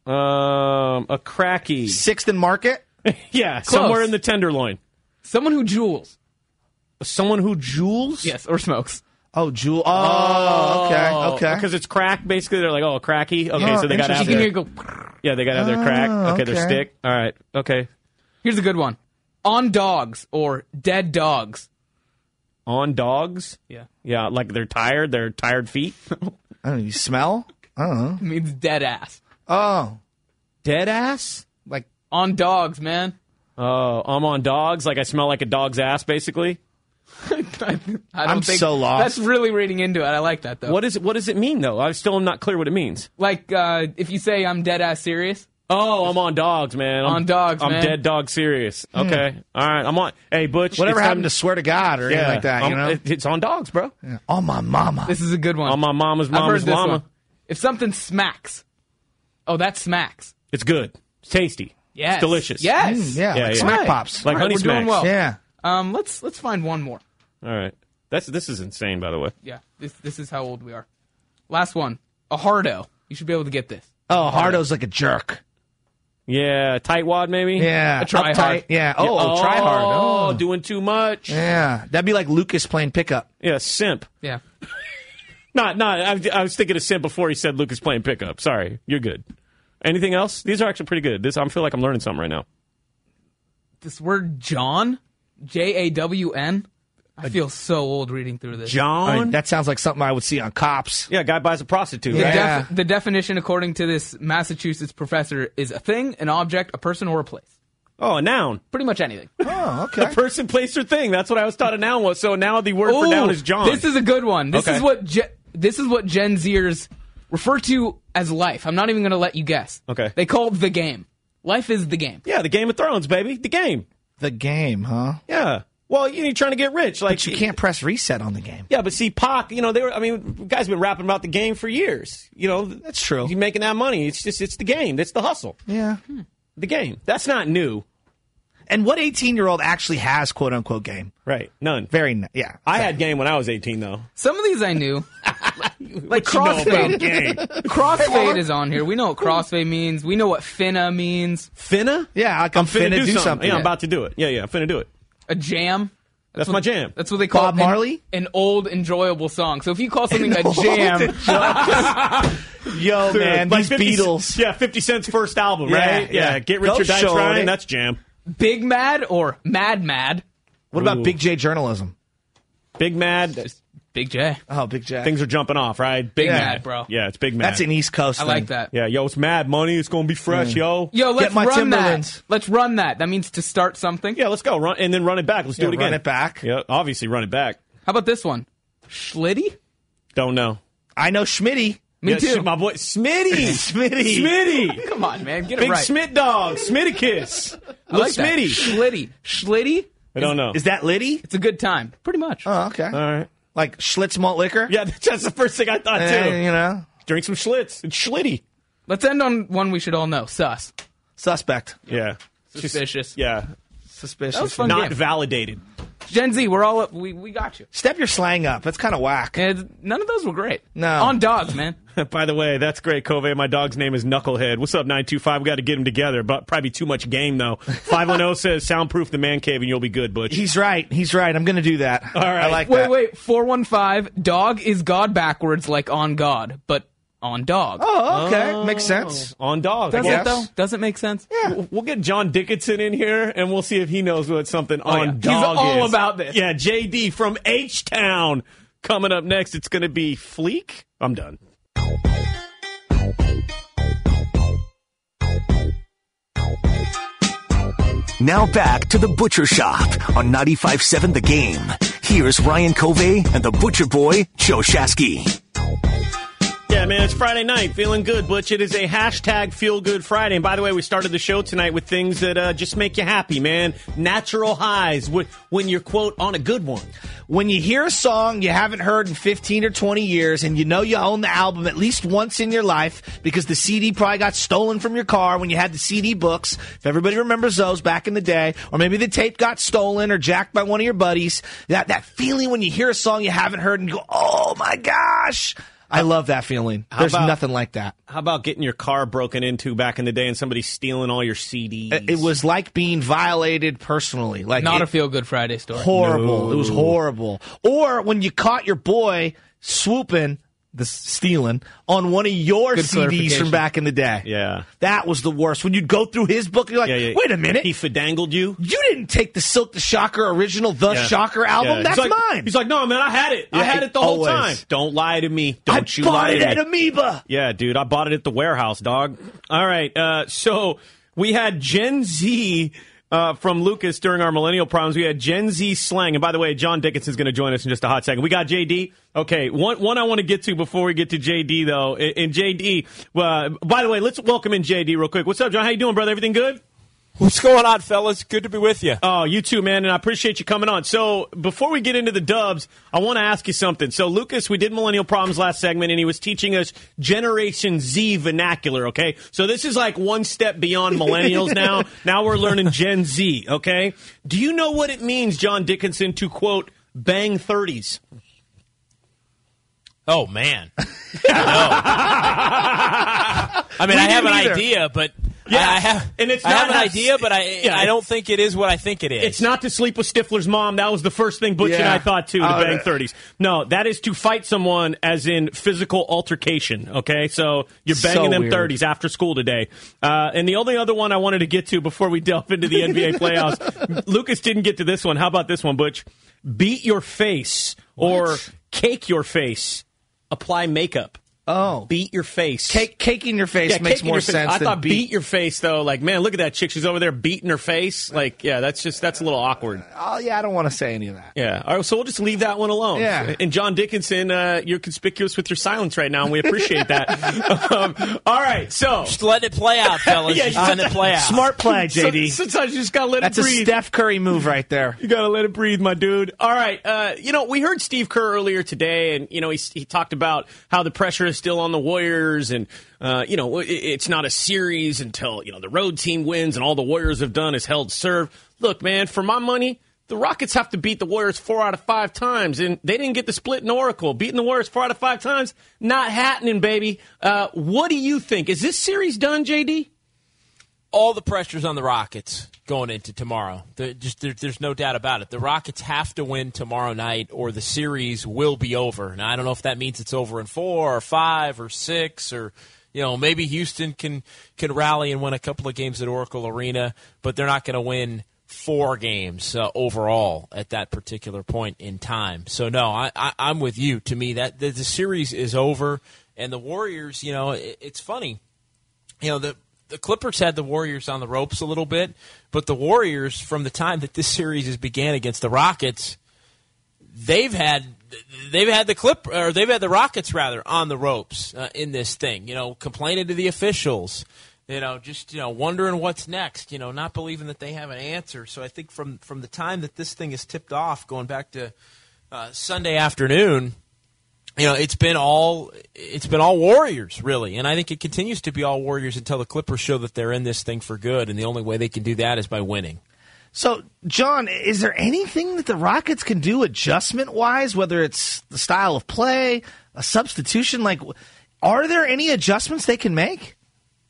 B: Um, a cracky.
C: Sixth and Market.
B: Yeah,
E: Close.
B: somewhere in the tenderloin.
E: Someone who jewels.
B: Someone who jewels.
E: Yes, or smokes.
C: Oh, Jewel. Oh, okay. Okay.
B: Because it's crack. Basically, they're like, oh, cracky. Okay,
C: Oh,
B: so they got to
E: You
B: have
E: can
B: their,
E: hear it go.
B: yeah, they got to have their crack.
C: Oh,
B: Okay, their
C: okay.
B: stick. All right. Okay.
E: Here's a good one. On dogs or dead dogs.
B: On dogs.
E: Yeah.
B: Yeah, like they're tired. They're tired feet.
C: I don't know. You smell? I don't know.
E: It means dead ass.
C: Oh.
B: Dead ass.
C: Like,
E: On dogs, man.
B: Oh, I'm on dogs. Like I smell like a dog's ass, basically.
E: I don't
C: I'm
E: think
C: so lost.
E: That's really reading into it. I like that though.
B: What is it? What does it mean though? I still am not clear what it means.
E: Like uh, if you say I'm dead ass serious.
B: Oh, I'm on dogs, man. I'm,
E: On dogs,
B: I'm
E: man.
B: dead dog serious. Okay. All right. I'm on. Hey, Butch.
C: whatever
B: it's
C: happened
B: time-
C: to swear to God or anything
B: Yeah,
C: like that,
B: I'm-
C: you know?
B: it- it's on dogs, bro.
C: Yeah. On my mama.
E: This is a good one.
B: On my mama's
E: I've heard
B: mama's
E: this
B: mama.
E: one. If something smacks, oh, that smacks.
B: It's good. It's tasty.
E: Yes,
B: It's delicious.
E: Yes,
C: Mm, yeah,
B: Yeah,
C: like
B: yeah.
C: Smack
E: Right.
C: Pops.
B: Like
E: All right,
B: honey
E: we're doing
B: smacks.
E: well.
C: Yeah.
E: Um, let's let's find one more.
B: All right. That's this is insane, by the way.
E: Yeah, this this is how old we are. Last one. A hardo. You should be able to get this.
C: Oh, Hardo's like a jerk.
B: Yeah, tightwad maybe.
C: Yeah.
E: A try
C: Uptight.
E: hard.
C: Yeah. Oh,
B: Yeah.
C: oh, try hard.
B: Oh,
C: Oh.
B: doing too much.
C: Yeah. That'd be like Lucas playing pickup.
B: Yeah, simp.
E: Yeah.
B: Not, not. I, I was thinking of simp before he said Lucas playing pickup. Sorry, you're good. Anything else? These are actually pretty good. This I feel like I'm learning something right now.
E: This word John, J A W N. I feel so old reading through this.
B: John?
C: I mean, that sounds like something I would see on Cops.
B: Yeah, guy buys a prostitute.
E: The,
B: Right?
C: Yeah.
E: def- the definition, according to this Massachusetts professor, is a thing, an object, a person, or a place.
B: Oh, a noun.
E: Pretty much anything.
C: Oh,
B: A
C: okay.
B: person, place, or thing. That's what I was taught a noun was. So now the word for
E: Ooh,
B: noun is John.
E: This is a good one. This
B: Okay.
E: is what Ge- this is what Gen Zers refer to as life. I'm not even going to let you guess.
B: Okay.
E: They call it the game. Life is the game.
B: yeah, the Game of Thrones, baby. The game.
C: The game, huh?
B: Yeah. Well, you're trying to get rich. Like
C: But you can't press reset on the game.
B: Yeah, but see, Pac, you know, they were, I mean, guys been rapping about the game for years. You know,
C: That's true.
B: You're making that money. It's just, it's the game. It's the hustle.
C: Yeah.
B: The game. That's not new.
C: And what eighteen-year-old actually has quote-unquote game?
B: Right. None.
C: Very, n- yeah.
B: I had game when I was eighteen, though.
E: Some of these I knew. Like
B: You know about
E: crossfade.
B: game.
E: Crossfade is on here. We know what crossfade means. We know what finna means.
B: Finna?
C: Yeah, like I'm,
B: I'm finna,
C: finna,
B: do,
C: do
B: something. Yeah, I'm
E: Yeah.
B: about to do it. Yeah, yeah, I'm finna do it.
E: A jam.
B: That's my jam.
E: That's what they call
C: Bob
E: an-
C: Marley?
E: An, old, enjoyable song. So if you call something a jam,
C: Yo, man,
B: Like
C: these
B: fifty
C: Beatles.
B: Yeah, fifty Cent's first album,
C: Yeah,
B: right?
C: yeah.
B: Get Rich
C: Go
B: or Die
C: show
B: Trying,
C: it.
B: that's jam.
E: Big Mad or Mad Mad.
C: What about
B: Ooh.
C: Big J journalism?
B: Big Mad.
E: Big J.
C: Oh, Big J.
B: Things are jumping off, right? Big
E: Big
B: Mad.
E: Mad, bro.
B: Yeah, it's Big Mad.
C: That's an East Coast
E: I
C: thing.
E: like that.
B: Yeah, yo, it's Mad Money. It's going to be fresh, yo.
E: Yo, let's
C: my
E: run
C: Timberlands.
E: that. Let's run that. That means to start something.
B: Yeah, let's go. Run and then run it back. Let's do
C: Yeah,
B: it again.
C: run it back.
B: Yeah, obviously run it back.
E: How about this one? Schlitty?
B: Don't know.
C: I know Schmitty.
E: Me
B: Yeah,
E: too.
B: sh- My boy Smitty.
C: Smitty.
B: Smitty.
E: Come on, man. Get
B: Big
E: it right.
B: Smit dog. Smitticus.
E: I like that.
B: Smitty.
E: Schlitty. Schlitty?
B: I don't know.
C: Is that Liddy?
E: It's a good time. Pretty much.
C: Oh, okay.
B: All right.
C: Like Schlitz malt liquor?
B: Yeah, that's the first thing I thought, too.
C: Eh, you know,
B: Drink some Schlitz. It's Schlitty.
E: Let's end on one we should all know. Sus.
C: suspect.
B: Yeah.
E: Suspicious.
B: Yeah.
C: Suspicious.
E: That was fun.
B: Not
E: game.
B: validated.
E: Gen Z, we're all up. We, we got you.
C: Step your slang up. That's kind of whack.
E: And none of those were great.
C: No.
E: On dogs, man.
B: By the way, that's great, Covey. My dog's name is Knucklehead. What's up, nine two five? We got to get him together, but probably too much game, though. five one zero says, soundproof the man cave and you'll be good, Butch.
C: He's right. He's right. I'm going to do that.
B: All right.
C: I like
E: Wait,
C: that.
E: wait. four one five. Dog is God backwards, like on God, but on dog.
C: Oh, okay. Makes sense.
B: On dog.
E: Does
B: I
E: it,
B: guess.
E: though? Does it make sense?
B: We'll- We'll get John Dickinson in here, and we'll see if he knows what something on
E: yeah. He's
B: dog
E: all
B: is.
E: about this.
B: Yeah, J D from H-Town. Coming up next, it's going to be Fleek. I'm done.
D: Now back to the Butcher Shop on ninety-five point seven The Game. Here's Ryan Covey and the Butcher Boy, Joe Shasky.
B: Yeah, man, it's Friday night. Feeling good, Butch. It is a hashtag Feel Good Friday. And by the way, we started the show tonight with things that uh, just make you happy, man. Natural highs wh- when you're, quote, on a good one.
C: When you hear a song you haven't heard in fifteen or twenty years and you know you own the album at least once in your life because the C D probably got stolen from your car when you had the C D books, if everybody remembers those back in the day, or maybe the tape got stolen or jacked by one of your buddies, that, that feeling when you hear a song you haven't heard and you go, oh my gosh. I love that feeling. There's
B: about-
C: nothing like that.
B: How about getting your car broken into back in the day and somebody stealing all your C Ds?
C: It it was like being violated personally. Like
E: Not
C: it-
E: a feel good Friday story.
C: horrible.
B: No.
C: It was horrible. Or when you caught your boy swooping, the stealing on one of your
E: Good
C: C Ds
E: clarification.
C: from back in the day.
B: Yeah.
C: That was the worst. When you'd go through his book, you're like,
B: Yeah, yeah.
C: wait a minute.
B: He fadangled you?
C: You didn't take the Silk the Shocker original The
B: Yeah.
C: Shocker album.
B: Yeah.
C: That's
B: He's like-
C: mine.
B: He's like, no, man, I had it. I
C: Yeah,
B: had it the whole
C: always.
B: time. Don't lie to me.
C: I
B: Don't you
C: bought
B: lie
C: it
B: to
C: at
B: me.
C: Amoeba.
B: Yeah, dude, I bought it at the warehouse, dog. All right, uh, so we had Gen Z uh, from Lucas during our millennial problems. We had Gen Z slang. And by the way, John Dickinson's going to join us in just a hot second. We got J D. Okay, one, one I want to get to before we get to J D, though. And, and J D, uh, by the way, let's welcome in J D real quick. What's up, John? How you doing, brother? Everything good?
I: What's going on, fellas? Good to be with you.
B: Oh, you too, man, and I appreciate you coming on. So before we get into the dubs, I want to ask you something. So, Lucas, we did Millennial Problems last segment, and he was teaching us Generation Z vernacular, okay? So this is like one step beyond millennials now. Now we're learning Gen Z, okay? Do you know what it means, John Dickinson, to, quote, bang thirties?
I: Oh, man. No. I mean, I have an
C: either.
I: idea, but
B: Yeah,
I: I, I have,
B: and it's
I: I
B: not
I: have an
B: how-
I: idea, but I
B: Yeah.
I: I don't think it is what I think it is.
B: It's not to sleep with Stifler's mom. That was the first thing Butch and
C: Yeah.
B: I thought, too, to
C: Uh,
B: bang thirties. No, that is to fight someone as in physical altercation, okay? So you're banging
C: So
B: them
C: weird.
B: thirties after school today. Uh, and the only other one I wanted to get to before we delve into the N B A playoffs, Lucas didn't get to this one. How about this one, Butch? Beat your face or cake your face. Apply makeup.
C: Oh.
B: Beat your face.
C: Cake, caking your face
B: Yeah,
C: makes
B: caking
C: more
B: your face.
C: sense
B: I
C: than
B: thought beat.
C: beat
B: your face though. Like, man, look at that chick. She's over there beating her face. Like, yeah, that's just that's a little awkward.
C: Oh, yeah, I don't want to say any of that.
B: Yeah. All right, so we'll just leave that one alone.
C: Yeah.
B: And John Dickinson, uh, you're conspicuous with your silence right now, and we appreciate that. um, all right, so
I: Just letting it play out, fellas.
B: Yeah,
I: Just letting it play out.
C: Smart play, J D.
B: so- sometimes you just gotta let
C: That's
B: it
C: a
B: breathe.
C: Steph Curry move right there.
B: You gotta let it breathe, my dude. All right, uh, you know, we heard Steve Kerr earlier today, and you know, he he talked about how the pressure is still on the Warriors, and uh, you know, it, it's not a series until you know the road team wins, and all the Warriors have done is held serve. Look, man, for my money, the Rockets have to beat the Warriors four out of five times, and they didn't get the split in Oracle. Beating the Warriors four out of five times, not happening, baby. Uh, what do you think? Is this series done, J D?
I: All the pressure's on the Rockets going into tomorrow. There, just there, there's no doubt about it. The Rockets have to win tomorrow night, or the series will be over. Now, I don't know if that means it's over in four or five or six, or you know, maybe Houston can can rally and win a couple of games at Oracle Arena, but they're not going to win four games uh, overall at that particular point in time. So no, I, I, I'm with you. To me, that the, the series is over, and the Warriors. You know, it, it's funny. You know the. The Clippers had the Warriors on the ropes a little bit, but the Warriors, from the time that this series has began against the Rockets, they've had they've had the Clip or they've had the Rockets rather on the ropes uh, in this thing. You know, complaining to the officials, you know, just you know wondering what's next. You know, not believing that they have an answer. So I think from from the time that this thing is tipped off, going back to uh, Sunday afternoon. You know, it's been all it's been all Warriors, really, and I think it continues to be all Warriors until the Clippers show that they're in this thing for good, and the only way they can do that is by winning.
C: So, John, is there anything that the Rockets can do adjustment-wise, whether it's the style of play, a substitution? Like, are there any adjustments they can make?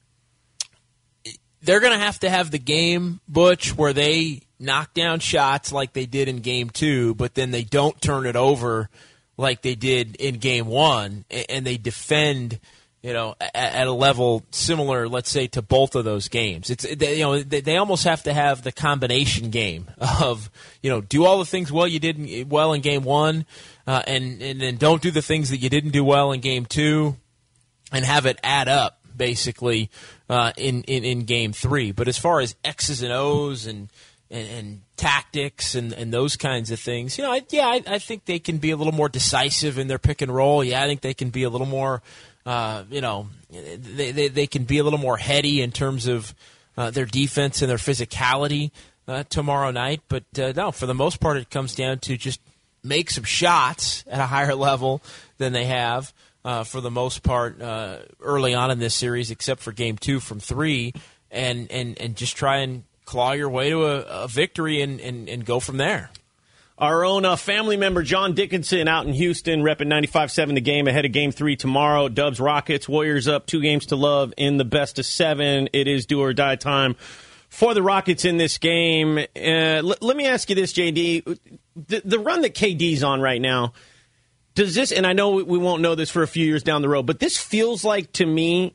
I: They're going to have to have the game, Butch, where they knock down shots like they did in Game Two, but then they don't turn it over like they did in Game One, and they defend, you know, at a level similar, let's say, to both of those games. It's they, you know they, they almost have to have the combination game of you know do all the things well you did in, well in Game One, uh, and and then don't do the things that you didn't do well in Game Two, and have it add up basically uh, in, in in Game Three. But as far as X's and O's and And, and tactics and, and those kinds of things, you know, I, yeah, I, I think they can be a little more decisive in their pick and roll. Yeah, I think they can be a little more, uh, you know, they, they they can be a little more heady in terms of uh, their defense and their physicality uh, tomorrow night. But uh, no, for the most part, it comes down to just make some shots at a higher level than they have uh, for the most part uh, early on in this series, except for Game Two from three, and and and just try and claw your way to a, a victory and, and, and go from there.
B: Our own uh, family member, John Dickinson, out in Houston, repping ninety-five seven The Game, ahead of Game three tomorrow. Dubs Rockets, Warriors up two games to love in the best of seven. It is do or die time for the Rockets in this game. Uh, l- let me ask you this, J D. The, the run that K D's on right now, does this, and I know we won't know this for a few years down the road, but this feels like, to me,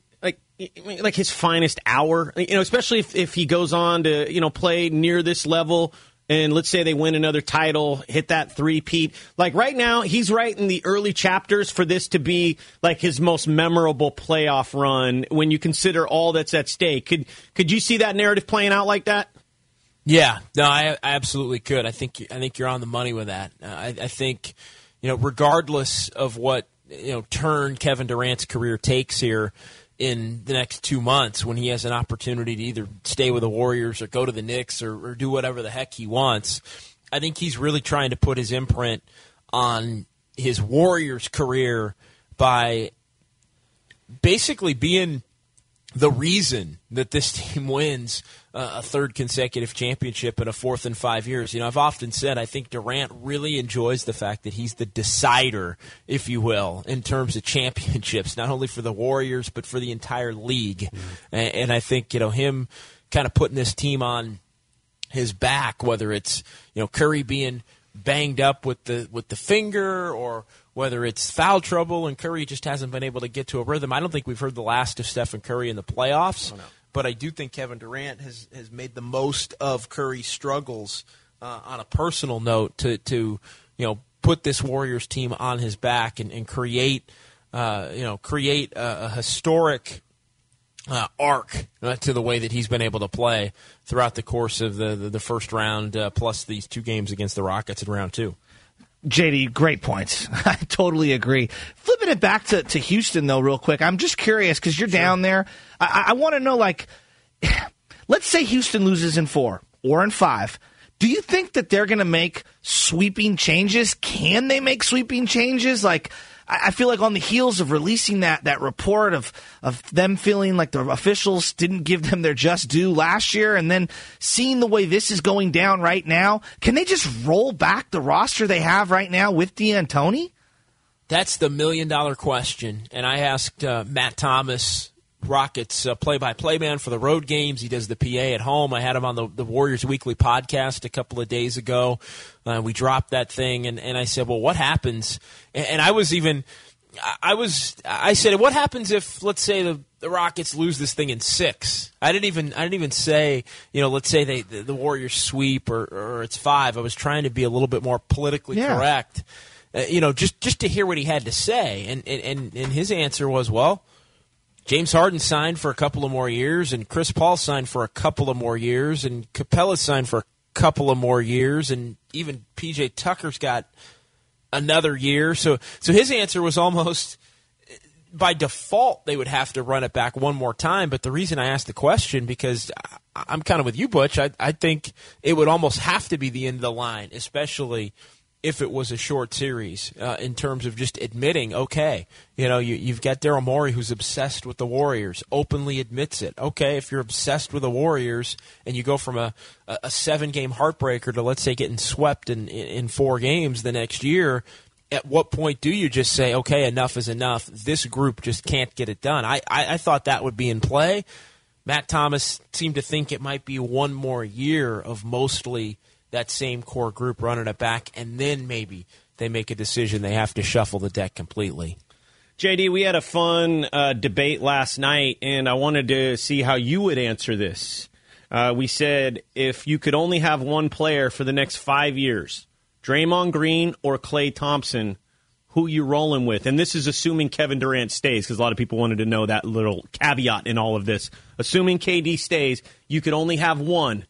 B: like his finest hour, you know, especially if, if he goes on to, you know, play near this level and let's say they win another title, hit that three-peat. Like right now, he's right in the early chapters for this to be like his most memorable playoff run when you consider all that's at stake. Could could you see that narrative playing out like that?
I: Yeah, no, I, I absolutely could. I think I think you're on the money with that. Uh, I, I think, you know, regardless of what, you know, turn Kevin Durant's career takes here in the next two months when he has an opportunity to either stay with the Warriors or go to the Knicks or, or do whatever the heck he wants, I think he's really trying to put his imprint on his Warriors career by basically being the reason that this team wins uh, a third consecutive championship in a fourth in five years. You know, I've often said I think Durant really enjoys the fact that he's the decider, if you will, in terms of championships, not only for the Warriors but for the entire league. Mm-hmm. And, and I think, you know, him kind of putting this team on his back, whether it's, you know, Curry being banged up with the with the finger, or whether it's foul trouble and Curry just hasn't been able to get to a rhythm. I don't think we've heard the last of Stephen Curry in the playoffs, oh, no. but I do think Kevin Durant has, has made the most of Curry's struggles uh, on a personal note to, to you know put this Warriors team on his back and, and create uh, you know create a, a historic Uh, arc uh, to the way that he's been able to play throughout the course of the, the, the first round, uh, plus these two games against the Rockets in round two.
C: J D, great points. I totally agree. Flipping it back to, to Houston, though, real quick, I'm just curious because you're sure. down there. I, I want to know, like, let's say Houston loses in four or in five. Do you think that they're going to make sweeping changes? Can they make sweeping changes? Like, I feel like on the heels of releasing that that report of, of them feeling like the officials didn't give them their just due last year, and then seeing the way this is going down right now, can they just roll back the roster they have right now with D'Antoni?
I: That's the million-dollar question, and I asked uh, Matt Thomas, Rockets uh, play-by-play man for the road games. He does the P A at home. I had him on the, the Warriors Weekly podcast a couple of days ago. Uh, we dropped that thing, and, and I said, well, what happens? And, and I was even – I was – I said, what happens if, let's say, the, the Rockets lose this thing in six? I didn't even I didn't even say, you know, let's say they the, the Warriors sweep or, or it's five. I was trying to be a little bit more politically yeah. correct, uh, you know, just, just to hear what he had to say. And, and, and his answer was, well, James Harden signed for a couple of more years, and Chris Paul signed for a couple of more years, and Capella signed for a couple of more years, and even P J Tucker's got another year. So, so his answer was almost by default they would have to run it back one more time. But the reason I asked the question, because I'm kind of with you, Butch, I, I think it would almost have to be the end of the line, especially if it was a short series, uh, in terms of just admitting, okay, you know, you, you've got Daryl Morey who's obsessed with the Warriors, openly admits it. Okay, if you're obsessed with the Warriors and you go from a, a seven-game heartbreaker to, let's say, getting swept in, in four games the next year, at what point do you just say, okay, enough is enough, this group just can't get it done? I, I, I thought that would be in play. Matt Thomas seemed to think it might be one more year of mostly that same core group running it back, and then maybe they make a decision they have to shuffle the deck completely.
B: J D, we had a fun uh, debate last night, and I wanted to see how you would answer this. Uh, we said if you could only have one player for the next five years, Draymond Green or Klay Thompson, who you rolling with? And this is assuming Kevin Durant stays, because a lot of people wanted to know that little caveat in all of this. Assuming K D stays, you could only have one,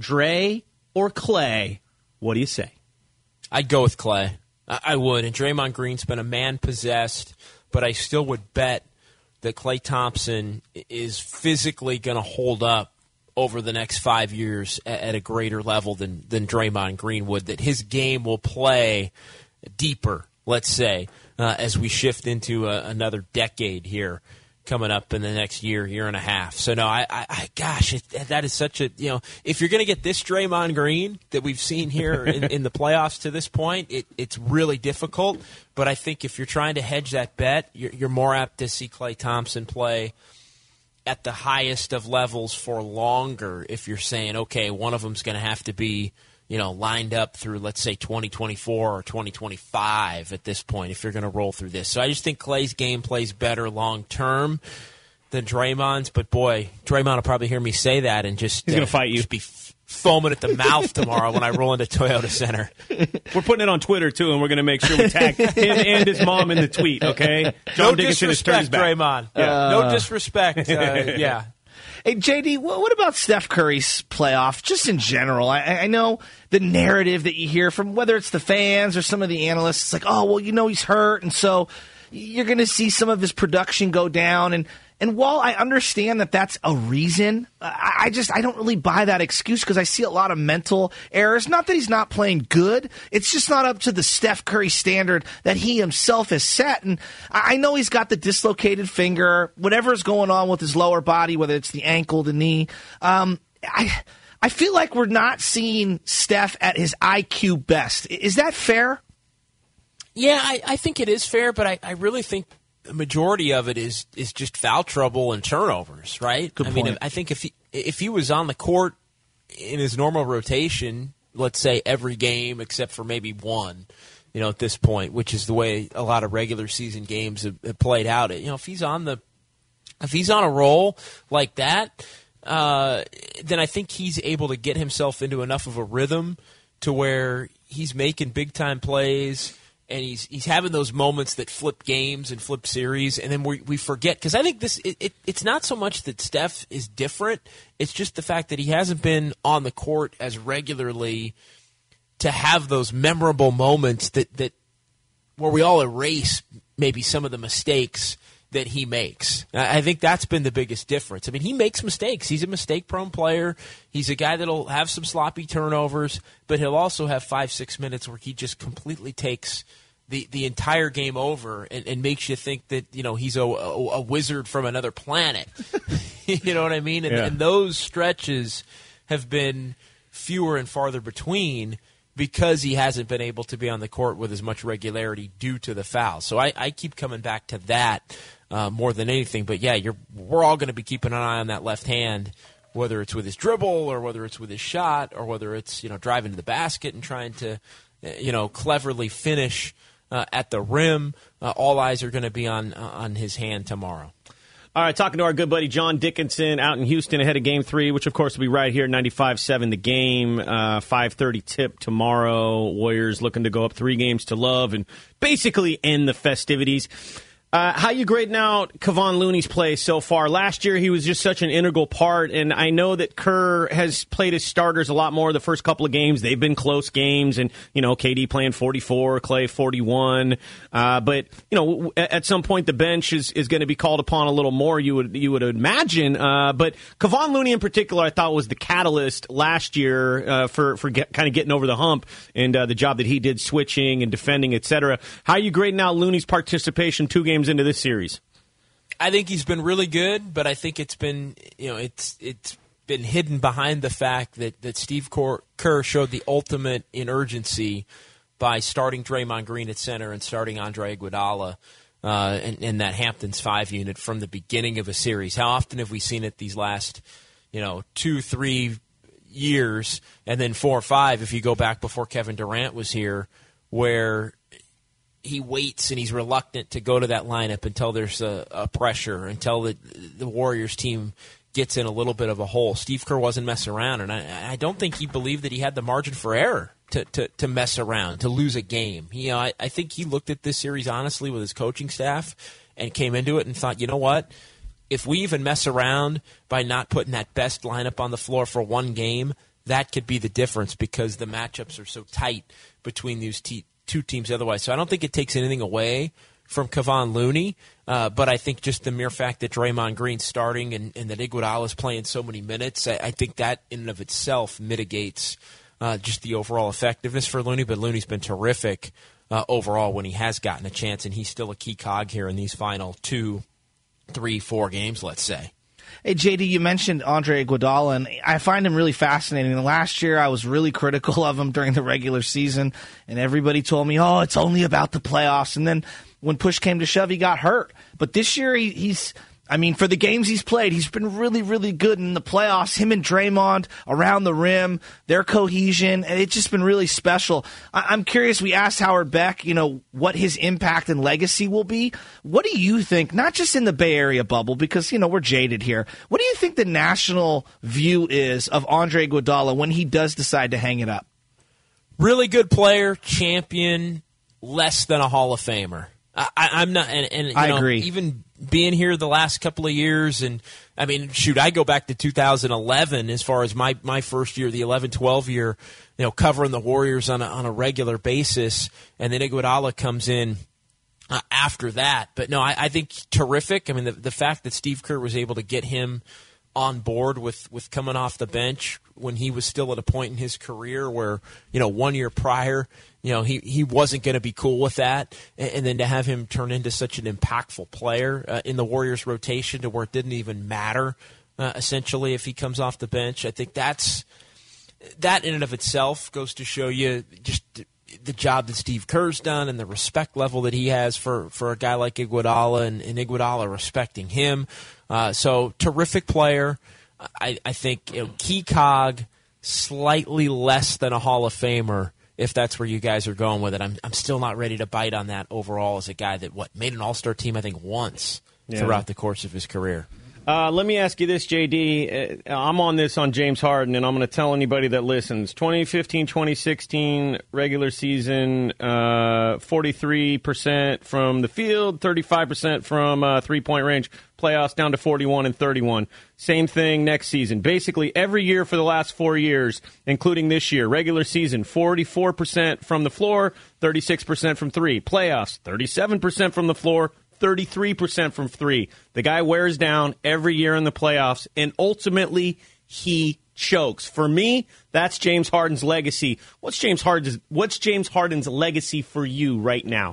B: Dre or Klay. What do you say?
I: I'd go with Klay. I, I would. And Draymond Green's been a man possessed, but I still would bet that Klay Thompson is physically going to hold up over the next five years at, at a greater level than, than Draymond Green would, that his game will play deeper, let's say, uh, as we shift into a, another decade here coming up in the next year, year and a half. So, no, I, I, I gosh, it, that is such a, you know, if you're going to get this Draymond Green that we've seen here in, in the playoffs to this point, it, it's really difficult. But I think if you're trying to hedge that bet, you're, you're more apt to see Klay Thompson play at the highest of levels for longer if you're saying, okay, one of them's going to have to be, you know, lined up through, let's say, twenty twenty-four or twenty twenty-five at this point if you're going to roll through this. So I just think Klay's game plays better long-term than Draymond's. But, boy, Draymond will probably hear me say that and just,
B: He's uh, gonna fight you.
I: Just be f- foaming at the mouth tomorrow when I roll into Toyota Center.
B: We're putting it on Twitter, too, and we're going to make sure we tag him and his mom in the tweet, okay?
I: John no Dickinson disrespect, Draymond. Yeah. Uh, no disrespect. Uh, yeah.
C: Hey, J D, what about Steph Curry's playoff, just in general? I, I know the narrative that you hear from whether it's the fans or some of the analysts, it's like, oh, well, you know he's hurt, and so you're going to see some of his production go down. And, and while I understand that that's a reason, I, I just I don't really buy that excuse because I see a lot of mental errors. Not that he's not playing good. It's just not up to the Steph Curry standard that he himself has set. And I know he's got the dislocated finger, whatever's going on with his lower body, whether it's the ankle, the knee. Um, I I feel like we're not seeing Steph at his I Q best. Is that fair?
I: Yeah, I, I think it is fair, but I, I really think the majority of it is is just foul trouble and turnovers, right?
C: Good
I: I
C: point.
I: mean, I think if he, if he was on the court in his normal rotation, let's say every game except for maybe one, you know, at this point, which is the way a lot of regular season games have, have played out. You know, if he's on the if he's on a roll like that, uh, then I think he's able to get himself into enough of a rhythm to where he's making big time plays. And he's he's having those moments that flip games and flip series, and then we we forget, because I think this it, it, it's not so much that Steph is different, it's just the fact that he hasn't been on the court as regularly to have those memorable moments that, that where we all erase maybe some of the mistakes that he makes. I think that's been the biggest difference. I mean, he makes mistakes. He's a mistake-prone player. He's a guy that'll have some sloppy turnovers, but he'll also have five, six minutes where he just completely takes the, the entire game over and, and makes you think that, you know, he's a, a, a wizard from another planet. You know what I mean? And,
B: Yeah.
I: and those stretches have been fewer and farther between because he hasn't been able to be on the court with as much regularity due to the fouls. So I, I keep coming back to that uh, more than anything. But, yeah, you're, we're all going to be keeping an eye on that left hand, whether it's with his dribble or whether it's with his shot or whether it's, you know, driving to the basket and trying to, you know, cleverly finish uh, at the rim. Uh, all eyes are going to be on uh, on his hand tomorrow.
B: All right, talking to our good buddy John Dickinson out in Houston ahead of Game three, which, of course, will be right here at ninety-five seven The Game, uh, five thirty tip tomorrow. Warriors looking to go up three games to love and basically end the festivities. Uh, how you grading out Kevon Looney's play so far? Last year, he was just such an integral part, and I know that Kerr has played his starters a lot more the first couple of games. They've been close games, and, you know, K D playing forty-four, Clay forty-one. Uh, but, you know, at some point, the bench is, is going to be called upon a little more, you would you would imagine. Uh, but Kevon Looney in particular, I thought was the catalyst last year uh, for, for get, kind of getting over the hump and uh, the job that he did switching and defending, et cetera. How are you grading out Looney's participation two games into this series?
I: I think he's been really good, but I think it's been, you know, it's it's been hidden behind the fact that, that Steve Kerr showed the ultimate in urgency by starting Draymond Green at center and starting Andre Iguodala uh, in, in that Hamptons five unit from the beginning of a series. How often have we seen it these last, you know, two, three years, and then four or five if you go back before Kevin Durant was here, where he waits and he's reluctant to go to that lineup until there's a, a pressure, until the, the Warriors team gets in a little bit of a hole. Steve Kerr wasn't messing around, and I, I don't think he believed that he had the margin for error to, to, to mess around, to lose a game. He, you know, I, I think he looked at this series honestly with his coaching staff and came into it and thought, you know what? If we even mess around by not putting that best lineup on the floor for one game, that could be the difference because the matchups are so tight between these te- two teams otherwise. So I don't think it takes anything away from Kevon Looney, uh, but I think just the mere fact that Draymond Green's starting and, and that Iguodala's playing so many minutes, I, I think that in and of itself mitigates uh, just the overall effectiveness for Looney. But Looney's been terrific uh, overall when he has gotten a chance, and he's still a key cog here in these final two, three, four games, let's say.
C: Hey, J D, you mentioned Andre Iguodala, and I find him really fascinating. Last year, I was really critical of him during the regular season, and everybody told me, oh, it's only about the playoffs. And then when push came to shove, he got hurt. But this year, he, he's, I mean, for the games he's played, he's been really, really good in the playoffs. Him and Draymond around the rim, their cohesion, and it's just been really special. I, I'm curious, we asked Howard Beck, you know, what his impact and legacy will be. What do you think, not just in the Bay Area bubble, because, you know, we're jaded here. What do you think the national view is of Andre Iguodala when he does decide to hang it up?
I: Really good player, champion, less than a Hall of Famer. I, I'm not, and, and you
C: I
I: know,
C: agree.
I: Even being here the last couple of years, and I mean, shoot, I go back to two thousand eleven as far as my, my first year, the eleven twelve year, you know, covering the Warriors on a, on a regular basis, and then Iguodala comes in uh, after that. But no, I, I think terrific. I mean, the, the fact that Steve Kerr was able to get him on board with, with coming off the bench when he was still at a point in his career where, you know, one year prior, you know, he, he wasn't going to be cool with that. And, and then to have him turn into such an impactful player uh, in the Warriors rotation to where it didn't even matter uh, essentially, if he comes off the bench. I think that's that in and of itself goes to show you just the job that Steve Kerr's done and the respect level that he has for, for a guy like Iguodala and, and Iguodala respecting him. Uh, so, terrific player. I, I think you know, key cog, slightly less than a Hall of Famer, if that's where you guys are going with it. I'm I'm still not ready to bite on that overall as a guy that, what, made an all-star team, I think, once yeah. throughout the course of his career.
B: Uh, let me ask you this, J D. Uh, I'm on this on James Harden, and I'm going to tell anybody that listens. twenty fifteen twenty sixteen regular season, uh, forty-three percent from the field, thirty-five percent from uh, three-point range. Playoffs down to forty-one and thirty-one. Same thing next season. Basically, every year for the last four years, including this year, regular season, forty-four percent from the floor, thirty-six percent from three. Playoffs, thirty-seven percent from the floor, thirty-three percent from three. The guy wears down every year in the playoffs, and ultimately he chokes. For me, that's James Harden's legacy. What's James Harden's What's James Harden's legacy for you right now?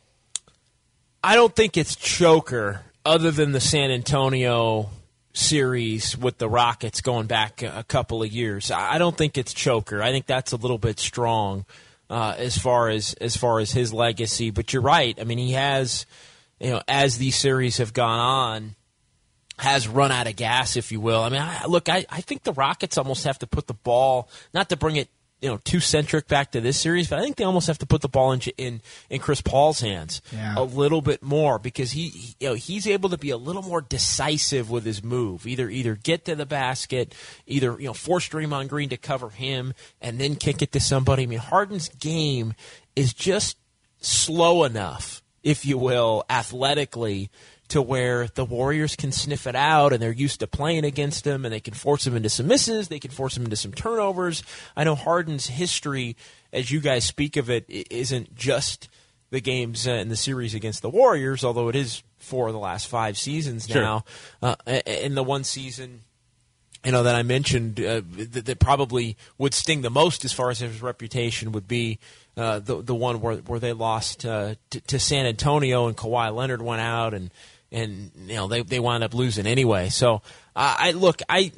I: I don't think it's choker, other than the San Antonio series with the Rockets going back a couple of years. I don't think it's choker. I think that's a little bit strong uh, as far as as far as his legacy. But you're right. I mean, he has, you know, as these series have gone on, has run out of gas, if you will. I mean, I, look, I, I think the Rockets almost have to put the ball, not to bring it, you know, too centric back to this series, but I think they almost have to put the ball in in, in Chris Paul's hands yeah. a little bit more, because he, he, you know, he's able to be a little more decisive with his move. Either either get to the basket, either you know force Draymond Green to cover him, and then kick it to somebody. I mean, Harden's game is just slow enough, if you will, athletically, to where the Warriors can sniff it out, and they're used to playing against him, and they can force him into some misses, they can force him into some turnovers. I know Harden's history, as you guys speak of it, isn't just the games uh, in the series against the Warriors, although it is four of the last five seasons now. Sure. Uh, in the one season, you know, that I mentioned uh, that, that probably would sting the most as far as his reputation would be uh, the the one where where they lost uh, to, to San Antonio and Kawhi Leonard went out, and and you know they they wound up losing anyway. So uh, I look, I,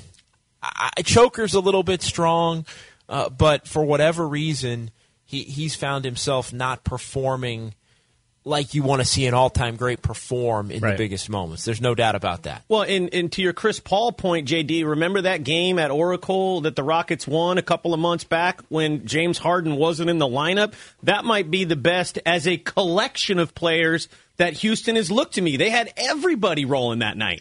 I: I choker's a little bit strong, uh, but for whatever reason, he he's found himself not performing like you want to see an all-time great perform in right. the biggest moments. There's no doubt about that.
B: Well, and, and to your Chris Paul point, J D, remember that game at Oracle that the Rockets won a couple of months back when James Harden wasn't in the lineup? That might be the best as a collection of players that Houston has looked to me. They had everybody rolling that night.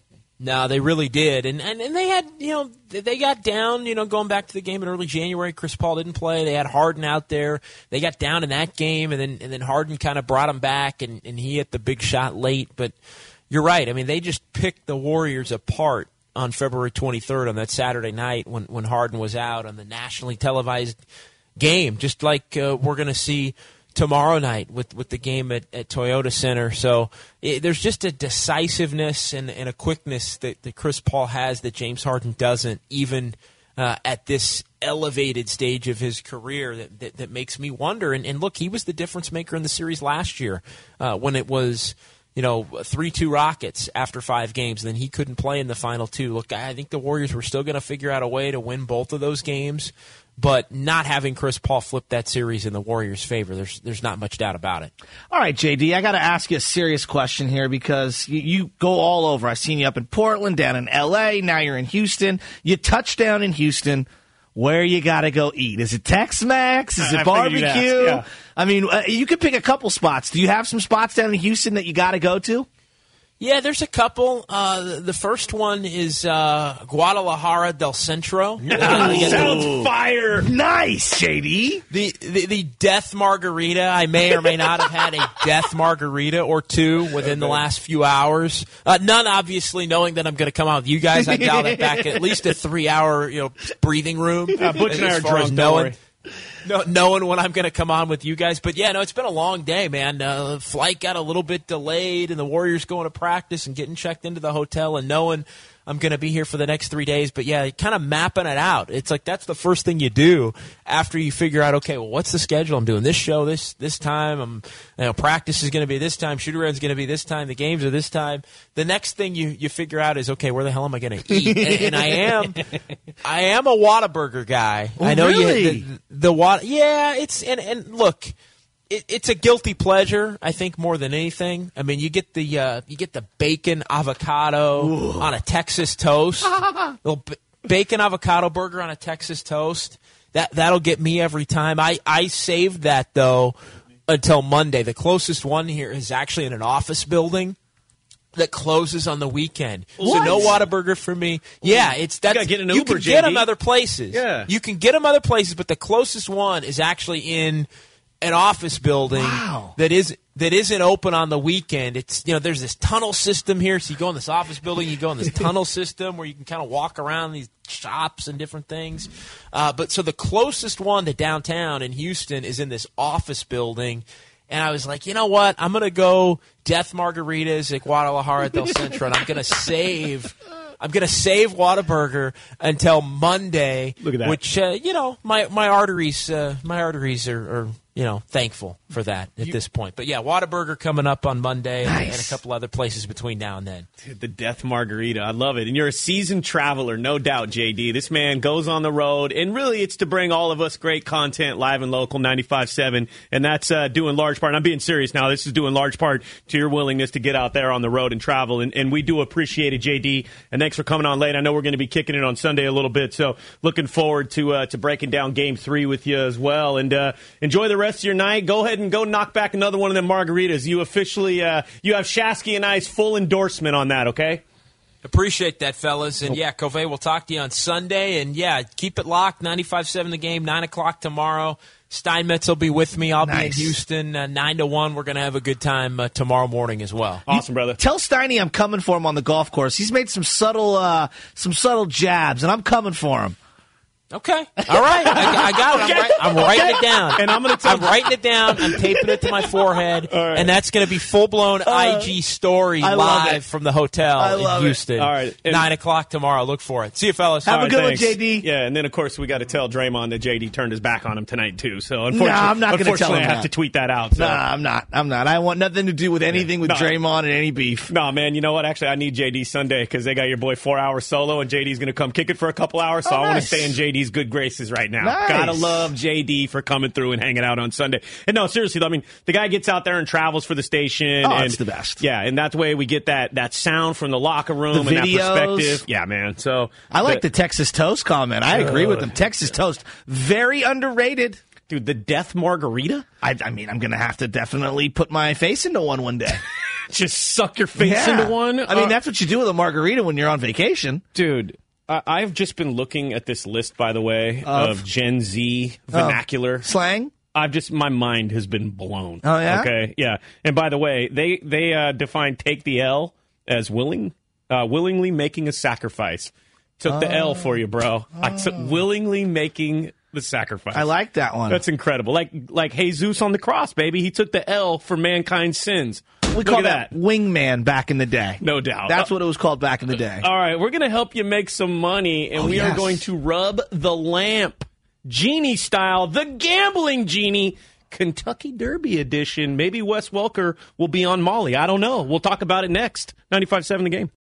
I: No, they really did. And, and and they had, you know, they got down, you know, going back to the game in early January. Chris Paul didn't play. They had Harden out there. They got down in that game, and then and then Harden kind of brought them back, and, and he hit the big shot late. But you're right. I mean, they just picked the Warriors apart on February twenty-third on that Saturday night when, when Harden was out on the nationally televised game, just like uh, we're going to see tomorrow night with, with the game at, at Toyota Center. So it, there's just a decisiveness and, and a quickness that, that Chris Paul has that James Harden doesn't, even uh, at this elevated stage of his career, that, that, that makes me wonder. And, and look, he was the difference maker in the series last year uh, when it was, you know, three two Rockets after five games, and then he couldn't play in the final two. Look, I think the Warriors were still going to figure out a way to win both of those games, but not having Chris Paul flip that series in the Warriors' favor, there's there's not much doubt about it.
C: All right, J D, I got to ask you a serious question here, because you, you go all over. I've seen you up in Portland, down in L A, now you're in Houston. You touch down in Houston. Where you got to go eat? Is it Tex-Mex? Is it
B: I
C: barbecue?
B: Yeah.
C: I mean, uh, you could pick a couple spots. Do you have some spots down in Houston that you got to go to?
I: Yeah, there's a couple. Uh, the first one is uh, Guadalajara del Centro.
B: Sounds fire.
C: Nice, J D.
I: The, the the death margarita. I may or may not have had a death margarita or two within the last few hours. Uh, none, obviously, knowing that I'm going to come out with you guys. I dialed it back at least a three-hour, you know, breathing room.
B: Uh, Butch and I are drunk, don't worry.
I: no, knowing when I'm going to come on with you guys. But, yeah, no, it's been a long day, man. Uh, flight got a little bit delayed, and the Warriors going to practice and getting checked into the hotel and knowing I'm going to be here for the next three days. But, yeah, kind of mapping it out. It's like that's the first thing you do after you figure out, okay, well, what's the schedule? I'm doing this show this this time. I'm, you know, practice is going to be this time. Shoot-around is going to be this time. The games are this time. The next thing you, you figure out is, okay, where the hell am I going to eat? and, and I am I am a Whataburger guy.
C: Oh,
I: I know
C: really?
I: you the, the Wat. Yeah, it's and, and look. It, it's a guilty pleasure, I think, more than anything. I mean, you get the uh, you get the bacon avocado Ooh. on a Texas toast, little b- bacon avocado burger on a Texas toast. That that'll get me every time. I, I saved that though until Monday. The closest one here is actually in an office building that closes on the weekend.
B: What?
I: So no Whataburger for me. Yeah, it's that's
B: you, gotta get an
I: you
B: Uber,
I: can
B: J D.
I: get them other places.
B: Yeah,
I: you can get them other places, but the closest one is actually in an office building
C: wow.
I: that is that isn't open on the weekend. It's you know there's this tunnel system here, so you go in this office building, you go in this tunnel system where you can kind of walk around these shops and different things. Uh, but so the closest one to downtown in Houston is in this office building, and I was like, you know what, I'm gonna go Death Margaritas at Guadalajara del Centro, and I'm gonna save. I'm going to save Whataburger until Monday.
B: Look at that.
I: Which, uh, you know, my, my arteries uh, my arteries are, are, you know, thankful for that at you, this point. But, yeah, Whataburger coming up on Monday nice. and, and a couple other places between now and then.
B: Dude, the Death Margarita. I love it. And you're a seasoned traveler, no doubt, J D. This man goes on the road, and really it's to bring all of us great content live and local, ninety-five point seven, and that's uh, due in large part. And I'm being serious now. This is due in large part to your willingness to get out there on the road and travel, and, and we do appreciate it, J D. And thanks for coming on late. I know we're going to be kicking it on Sunday a little bit, so looking forward to uh, to breaking down Game three with you as well. And uh, enjoy the rest of your night. Go ahead and go knock back another one of them margaritas. You officially, uh, you have Shasky and I's full endorsement on that, okay?
I: Appreciate that, fellas. And, yeah, Covey, we'll talk to you on Sunday. And, yeah, keep it locked, ninety-five point seven The Game, nine o'clock tomorrow. Steinmetz will be with me. I'll nice. be in Houston, uh, nine to one. We're going to have a good time uh, tomorrow morning as well.
B: Awesome, brother.
C: Tell Steiny I'm coming for him on the golf course. He's made some subtle uh, some subtle jabs, and I'm coming for him.
I: Okay. All right. I, I got it.
B: Okay.
I: I'm, write, I'm writing okay. it down.
B: And I'm going to tell
I: I'm writing it down. I'm taping it to my forehead. Right. And that's going to be full-blown uh, I G story live from the hotel in Houston.
B: It. All right. And
I: nine o'clock tomorrow. Look for it. See you, fellas.
C: Have
B: All
C: a good
B: right,
C: one, J D.
B: Yeah, and then, of course, we got to tell Draymond that J D turned his back on him tonight, too. So, unfortunately,
C: no, I'm not gonna tell him
B: I have
C: that.
B: to tweet that out. So.
C: No, nah, I'm not. I'm not. I want nothing to do with anything with
B: no.
C: Draymond and any beef.
B: No, man, you know what? Actually, I need J D Sunday because they got your boy four hours solo, and J D's going to come kick it for a couple hours. So
C: oh,
B: I
C: nice.
B: want to stay in J D's good graces right now.
C: Nice.
B: Gotta love J D for coming through and hanging out on Sunday. And no, seriously, though, I mean, the guy gets out there and travels for the station.
C: Oh,
B: and,
C: it's the best.
B: Yeah, and that's the way we get that that sound from the locker room
C: the
B: and
C: videos.
B: that perspective. Yeah, man. So
C: I like the, the Texas Toast comment. I agree uh, with him. Texas Toast, very underrated.
B: Dude, the Death Margarita?
C: I, I mean, I'm going to have to definitely put my face into one one day.
B: Just suck your face
C: yeah.
B: into one?
C: I mean,
B: uh,
C: that's what you do with a margarita when you're on vacation.
B: Dude. I've just been looking at this list, by the way, of, of Gen Z vernacular.
C: Oh, slang?
B: I've just, my mind has been blown.
C: Oh, yeah?
B: Okay, yeah. And by the way, they, they uh, define take the L as willing, uh, willingly making a sacrifice. Took oh. the L for you, bro. Oh. I took willingly making the sacrifice.
C: I like that one.
B: That's incredible. Like like Jesus on the cross, baby. He took the L for mankind's sins.
C: We
B: Look
C: call
B: that.
C: that wingman back in the day.
B: No doubt.
C: That's what it was called back in the day.
B: All right, we're going to help you make some money, and
C: oh,
B: we
C: yes.
B: are going to rub the lamp, Genie style, the gambling Genie, Kentucky Derby edition. Maybe Wes Welker will be on Molly. I don't know. We'll talk about it next. ninety-five point seven The Game.